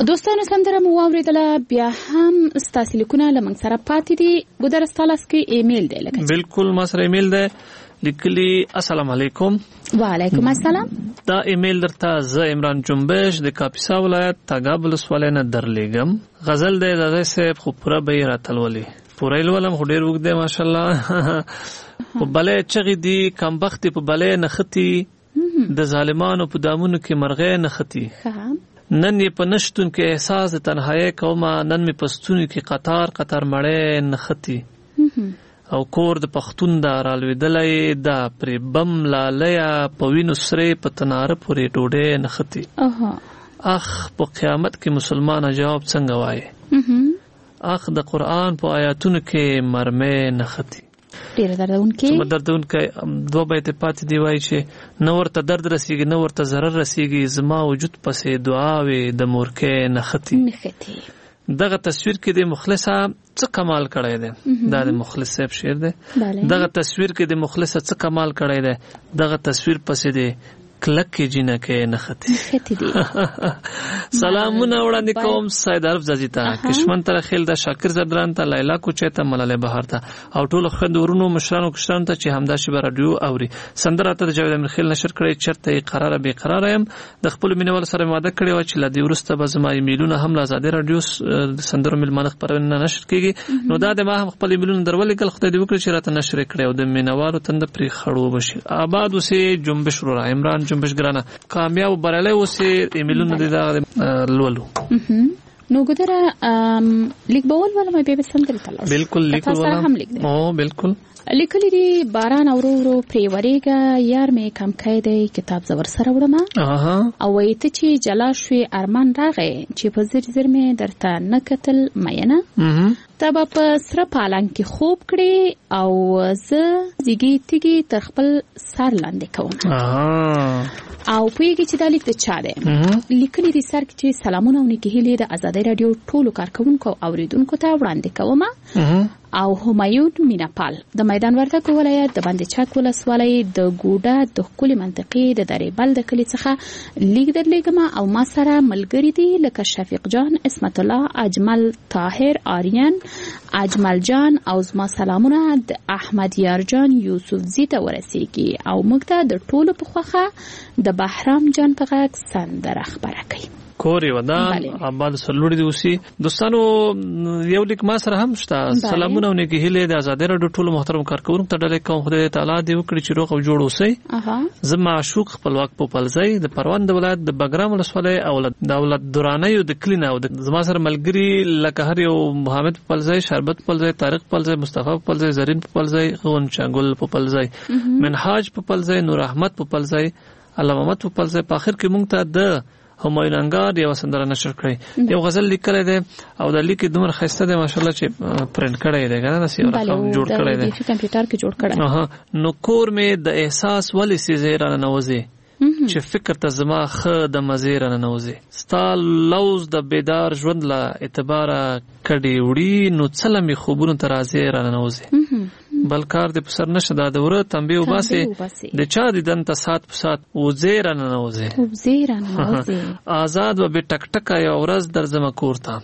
دوستانو سندره مو واوریدله بیا هم ستاسو لیکونه لمن سره پاتې دي ګودر ستالاس کې ایمیل دی لکه بالکل ما سره ایمیل دی لیکلی السلام علیکم وعلیکم السلام دا ایمیل درته ز عمران جنبش د کاپیسا ولایت تګاب ولسوالۍ نه درلیږم غزل دی د صاحب خو پوره به راتلولي پوره ولم خو ډیر وګ دی ماشاءالله په بلې چغې دي کمبخت په بلې نختی د ظالمانو په دامونو کې مرغې نختی نن یې په نشتون کې احساس د تنهایی کومه نن می پستون کې قطار قطار مړې نختی او کور د پختون دا رالویدلې دا پر بم لالیا په وینو سره په تناره پورې ډوډۍ نختی اخ په قیامت کې مسلمان جواب څنګه وایي اخ د قرآن په آیاتونو کې مرمې نختی ډیر دردونکي څومره دردونکي دوه بیت پاتې دی وایي چې نو ورته درد رسیږي نو ورته ضرر رسیږي زما وجود پسې دعاوي د مورکې نختی نختی دغه تصویر کې د مخلصه څه کمال کړی دی دا د مخلص صاحب شعر دی دغه تصویر کې د مخلصه څه کمال کړی دی دغه تصویر پسې دی کلک جنکه نختی نختی دی سلامونه وړاندې کوم سید عرف زازیتا کشمن تر خیل د شاکر زدران ته لیلا کوچه ملاله بهار ته او ټول خندورونو مشرانو کشرانو ته چې همدا شی رادیو اوري سندره ته جاوید امیر خیل نشر کړی چرته قرار به قرار يم د خپل مینوال سره ماده کړی و چې لدی ورسته به زما ایمیلونه هم لازادي رادیو سندره ملمانخ پرونه نشر کیږي نو دا د ما هم خپل ایمیلونه درولې کل خدای دې وکړي چې راته نشر کړی او د مینوالو تند پرې خړو بشي آباد اوسې جنبش رو عمران جنبش ګرانه کامیاب برالای اوسې ایمیلونه دې دا لولو نو ګدره لیک بول ولا مې به سندره تلاش بالکل لیک ولا او بالکل لیکلی دی باران اورو ورو پرې وریګه یار مې کم کېدی کتاب زور سره وړم او وایته چې جلا شوی ارمان راغې چې په زر زر مې درته نه کتل مینه تب په سره پالان کې خوب کړي او زه زیږی تیږي تر خپل سر لاندې کوم او پویږي چې دا لیک د چا دی لیکلی دی سر کې سلامونه او نیکی هیلې د آزادۍ رادیو ټولو کارکونکو او اوریدونکو ته وړاندې کوم او همایون میناپال د میدان وردګ ولایت د باندې چاک ولسوالۍ د ګوډه د خپل منطقې د دریبل د کلی څخه لیک درلېګم او ما سره ملګری دی لکه شفیق جان اسمت الله اجمل طاهر آریان اجمل جان او زما سلامونه د احمد یار جان یوسف زی ته ورسیږي او موږ ته د ټولو په خوخه د بهرام جان په غږ سندره خبره کوي کوري ودان آباد سلوړي دي اوسي دوستانو یو لیک ما سره هم شته سلامونه او نیکی هیله د آزادۍ رادیو ټولو محترم کارکونکو ته ډالې کوم خدای تعالی دې وکړي چې روغ او جوړ اوسئ زه معشوق خپلواک په پلځای د پروان د ولایت د بګرام ولسوالۍ او د دولت درانیو د کلینه او د زما سره ملګری لکه هر یو محمد په پلځای شربت په پلځای طارق په پلځای مصطفی په پلځای زرین په پلځای غون چنګل په پلځای منهاج په پلځای نور احمد په پلځای علامه محمد په پلځای په اخر کې مونږ ته د همایون انګار یو سندره نشر کړی یو غزل لیکل دی او د لیک دومره خسته دی ماشاءالله چې پرنٹ کړی دی کنه نسی رقم جوړ کړی دی په کمپیوټر کې جوړ کړی اها نو کور مې د احساس ولې سي زیرانه نوځي چې فکر ته زما خ د مزیرانه نوځي ستا لوز د بیدار ژوند لا اعتبار کډي وړي نو څلمي خوبونو ته راځي رانه نوځي بلکار د پسر نشه دا دوره تنبیه وباسي د چا د دنت سات په سات وزیر نه نوځي وزیر نه نوځي آزاد و به ټک ټک یو ورځ در زما کوړتا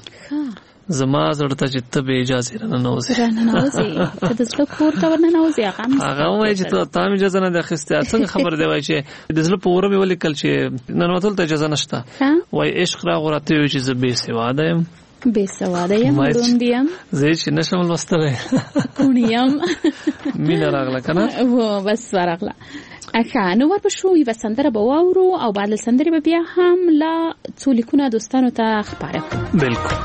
زما زړه ته چې ته به اجازه نه نوځي نه نوځي ته د څلو کوړتا ورنه نوځي هغه هغه وایي چې ته تام اجازه نه د خسته څنګه خبر دی وایي چې د څلو په ورمه ولیکل چې نن وتل ته اجازه نشته وایي عشق را غورته وي چې زه به سواده يم به سواده یم روندیم زه چې نشم لوستلای کونیم مینا راغله کنه و بس ورغله اخا نو ور بشو یو سندره به واورو او بعد سندره به بیا هم لا څو لیکونه دوستانو ته خبره کوم بالکل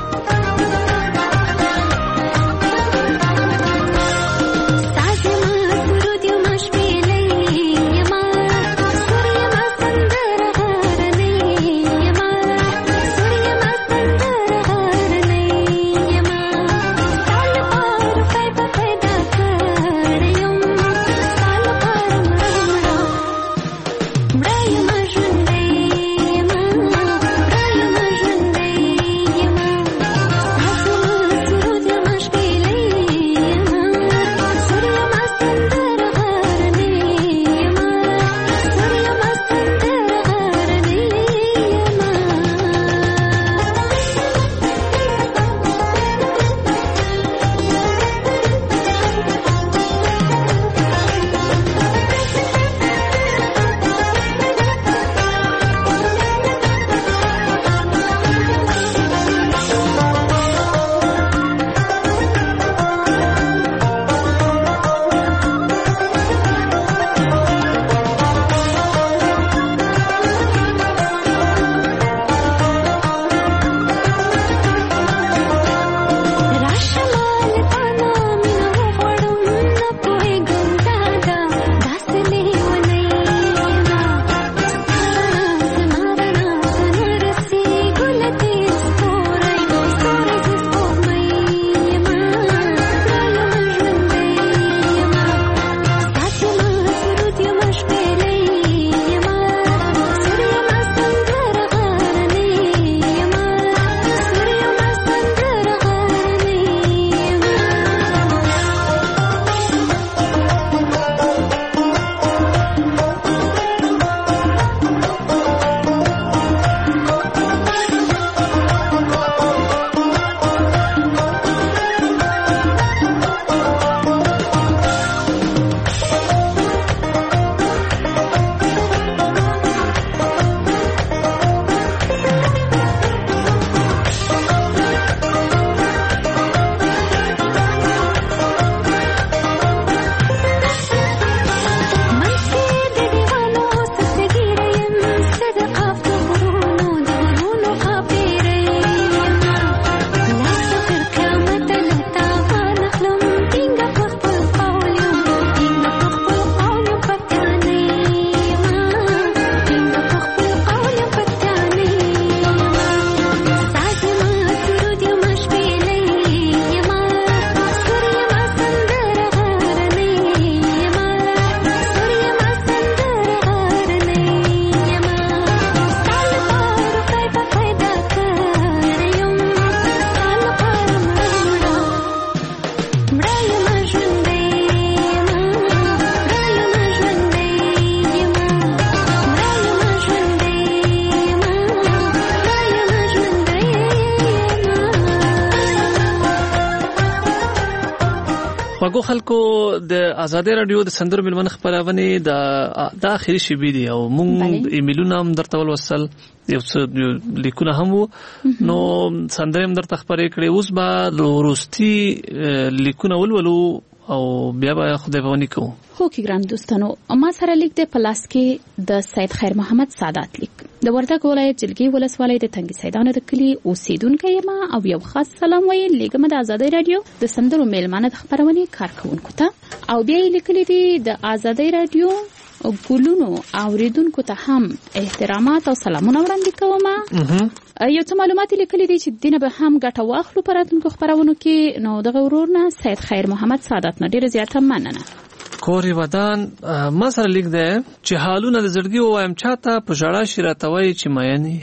خواږو خلکو د ازادي رادیو د سندرو ملمن خبرونه د د اخري شی بي دي او مونږ ایمیلونه هم درته ولوسل یو څه لیکونه هم نو سندرې هم درته خبرې کړې اوس به وروستي لیکونه ولولو او بیا به خدای په ونی کوو. خو کې ګران دوستانو ما سره لیک د پلاس کې د سید خیر محمد سادات لیک د وردګ ولایت جلګي ولسوالۍ د تنګ سیدانو د کلی اوسیدونکو یم او یو خاص سلام وی لیکم د آزادۍ رادیو د سندرو میلمانه د خبرونه کارکونکو ته او بیا لیکلي دي د آزادۍ رادیو ګلونو اوریدونکو ته هم احترامات او سلامونه وړاندې کوم. یو څه معلومات لیکلي دي چې دینه به هم ګټه واخلو پراتونکو خبرونو کې. نو دغه ورورنا سید خیر محمد سادات نه ډیره زیاته مننه. کوري ودان ما سره لیک ده چې حالونه د زړګي وایم چاته په ژړا شراتوي چې مېنی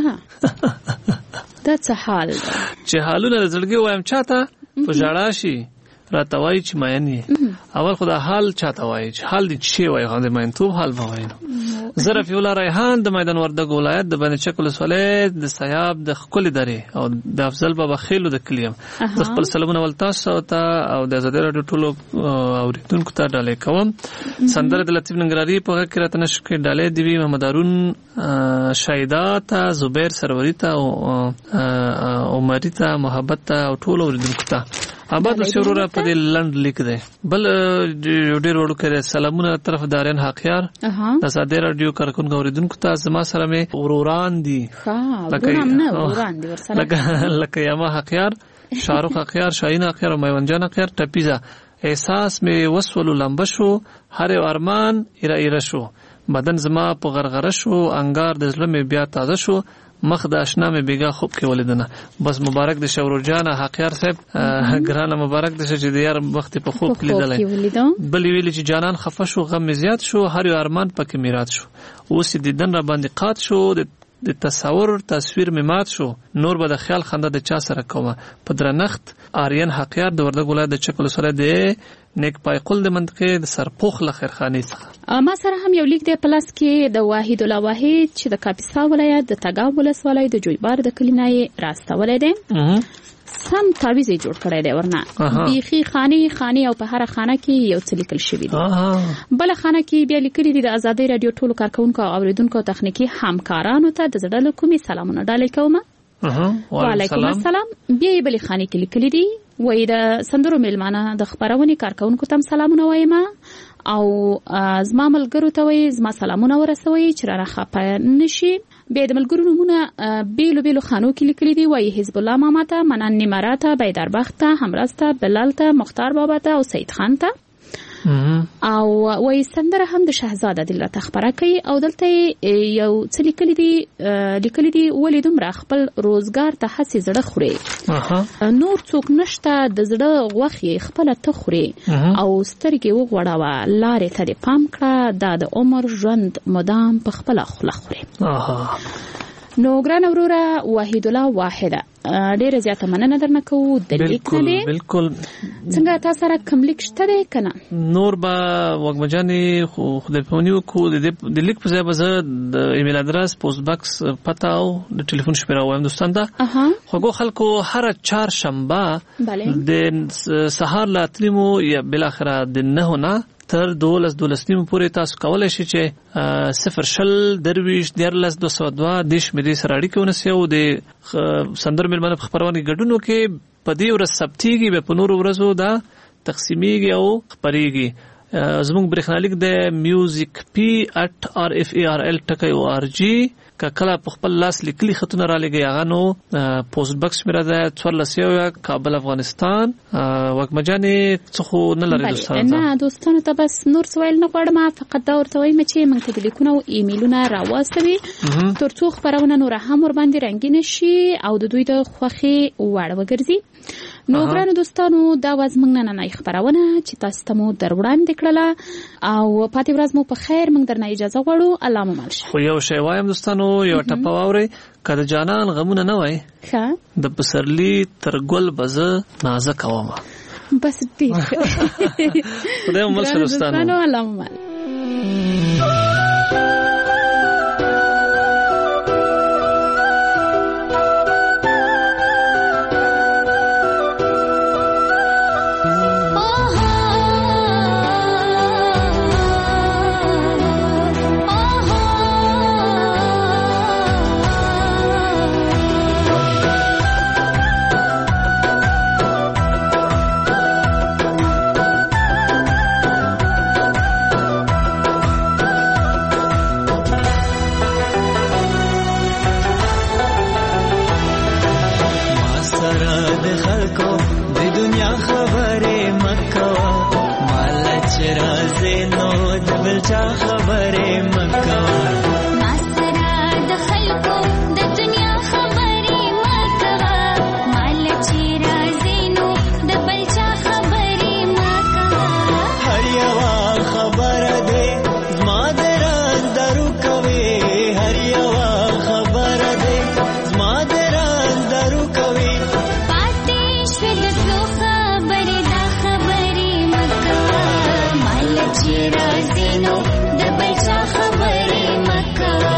دا څه حال ده چې حالونه د زړګي وایم چاته په ژړا شي راتوي چې مېنی اول خدا حال چاته وای چې حال دې شي وای غوډه مې تو حال وای ظرف یولا ریحان د میدان وردګ ولایت د بنی چکل ولایت د سیاب د خپل درې او د افضل بابا خیلو د کلیم د خپل سلامونه ولتاسو ته او د آزادۍ رادیو ټولو اوریدونکو ته ډالې کوم. سندره د لطیف ننګرهاري په غږ کې راته نشکې ډالې دی وی محمد هارون شایدات زبیر سروری ته او عمر ته محبت ته او ټولو اوریدونکو ته آباد وسورا په دې لند لیک دی. بل ډېر وړو کې سلامونه طرف دارین حقیار د آزادۍ رادیو کارکونکو اوریدونکو ته زما سره مې وروران دي لکه یما حقیار شاروخ حقیار شاهین حقیار او میوانجان حقیار ټپیزا احساس مې وسولو لمبه شو هر ارمان ایره ایره شو بدن زما په غرغره شو انګار د زړه مې بیا تازه شو مخ د آشنا مې بیګا خوب کې ولیدنه. بس مبارک د شورو جان حقیار صاحب ګرانه مبارک د چې د یار وخت په خوب کې لیدلای بل ویل چې جانان خفه شو غم زیات شو هر یو ارمان پکې میراث شو اوس د دن را باندې قات شو د تصور تصویر می مات شو نور به د خیال خنده د چا سره کومه په درنخت آریان حقیار د وردګ ولایت د چکل سره دی نیک پای قل د منطقه د سرپوخ لخرخانی څخه. ما سره هم یو لیک دی پلاس کې د واحد الله واحد چې د کاپیسا ولایت د تګاب ولسوالۍ د جویبار د کلینای راستولې دی سم تعویض جوړ کړی دی ورنه بیخي خاني خاني او په هر خانه کې یو څه لیکل شوی دی. بل خانه کې بیا لیکلي دي د آزادۍ رادیو ټولو کارکونکو او اوریدونکو تخنیکی همکارانو ته د زړه له کومې سلامونه ډالې کوم. وعلیکم السلام. بیا بل خانه کې لیکلي دي وای د سندرو میلمانه د خبرونې کارکونکو ته سلامونه وایم او زما ملګرو ته وای زما سلامونه ورسوي چې را خپه نشي. بیا د ملګرو نمونه بیلو بیلو خانو کې لیکلي دي وای حزب الله ماما ته منان نیمراته بیدار بخت ته همراز ته بلال ته مختار بابا ته او سید خان ته او وای سندره هم د شهزاده دل ته خبره کوي او دلته یو څه لیکلي دي لیکلي دي ولې دومره خپل روزګار ته هڅې زړه خوري نور څوک نشته د زړه غوښې خپل ته خوري او سترګې وغوړاوه لارې ته دې پام کړه دا د عمر ژوند مدام په خپل خوله خوري. نو ګران وروره واحد الله واحده ډیره زیاته مننه درنه کوو د لیک نه دی بالکل څنګه تاسو سره کوم لیک شته دی کنه نور با وګمجاني خو خدای په ونیو کو د لیک په ځای به زه د ایمیل ادرس پوسټ باکس پتا او د ټلیفون شمیره وایم دوستان ته خو خلکو هر چهار شنبه د سهار لاتلیمو یا بل اخره د نه نه تر دولس دولس نیم پورې تاسو کولای شئ چې صفر شل درویش دیارلس دو سوه دوه دیش مې سره اړیکه ونیسئ او د سندرو میلمانه په خپرونې ګډونو کې په دې ورځ ثبتېږي بیا په نورو ورځو دا تقسیمیږي او خپرېږي. زموږ برېښنالیک د میوزیک پی اټ آر اف ای آر ال ټکی او آر جی که کله په خپل لاس لیکلي خطونه را لګي هغه نو پوسټ باکس مې ده څوارلس یو کابل افغانستان وګمجانې څه خو نه لري دوستانو نه دوستانو ته بس نور سوال نه غواړم فقط دا ورته وایم چې موږ ته د لیکونو او ایمیلونه راواستوي تر څو خبرونه نور هم ور باندې رنګین شي او د دوی د خوښي وړ وګرځي. نو ګرانو دوستانو دا واز موږ نه نه خبرونه چې تاسو ته مو در وړاندې کړله او پاتې ورځ مو په خیر موږ درنه اجازه غواړو الله مو مل شه. خو یو شی وایم دوستانو یو ټپه واورئ که د جانان غمونه نه وای د پسرلی تر ګل بزه نازک ومه بس ډېر خدای مو مل شه دوستانو الله مو مل. Oh سره د خلکو د دنیا خبرې مکوا مال چې راځي نو د بل چا خبرې مکوا ما سره د خلکو د دنیا خبرې مکوا مال چې راځي نو د بل چا خبرې مکوا هر یو خبره ده زما د راز درو کوي هر یو خبره ده زما د راز درو کوي پاتې شوې د څو خبرې دا خبرې مکوا مال چې راځي نو د بل چا خبرې مکوا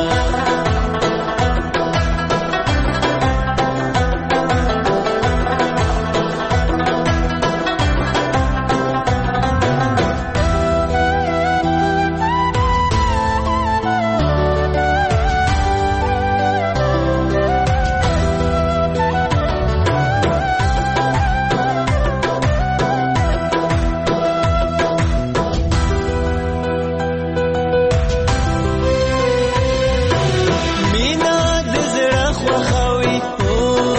مینا د زړه خوښوي او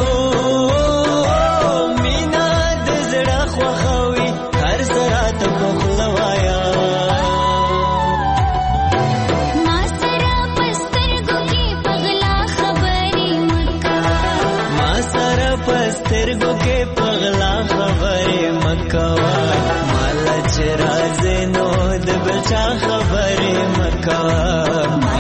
مینا د زړه خوښوي هر سره ته په خوله وایا ما سره په سترګو کې پغلا خبرې مکوا ما سره په سترګو کې پغلا خبرې مکوا مال چې راځي نو د بل چا خبرې مکوا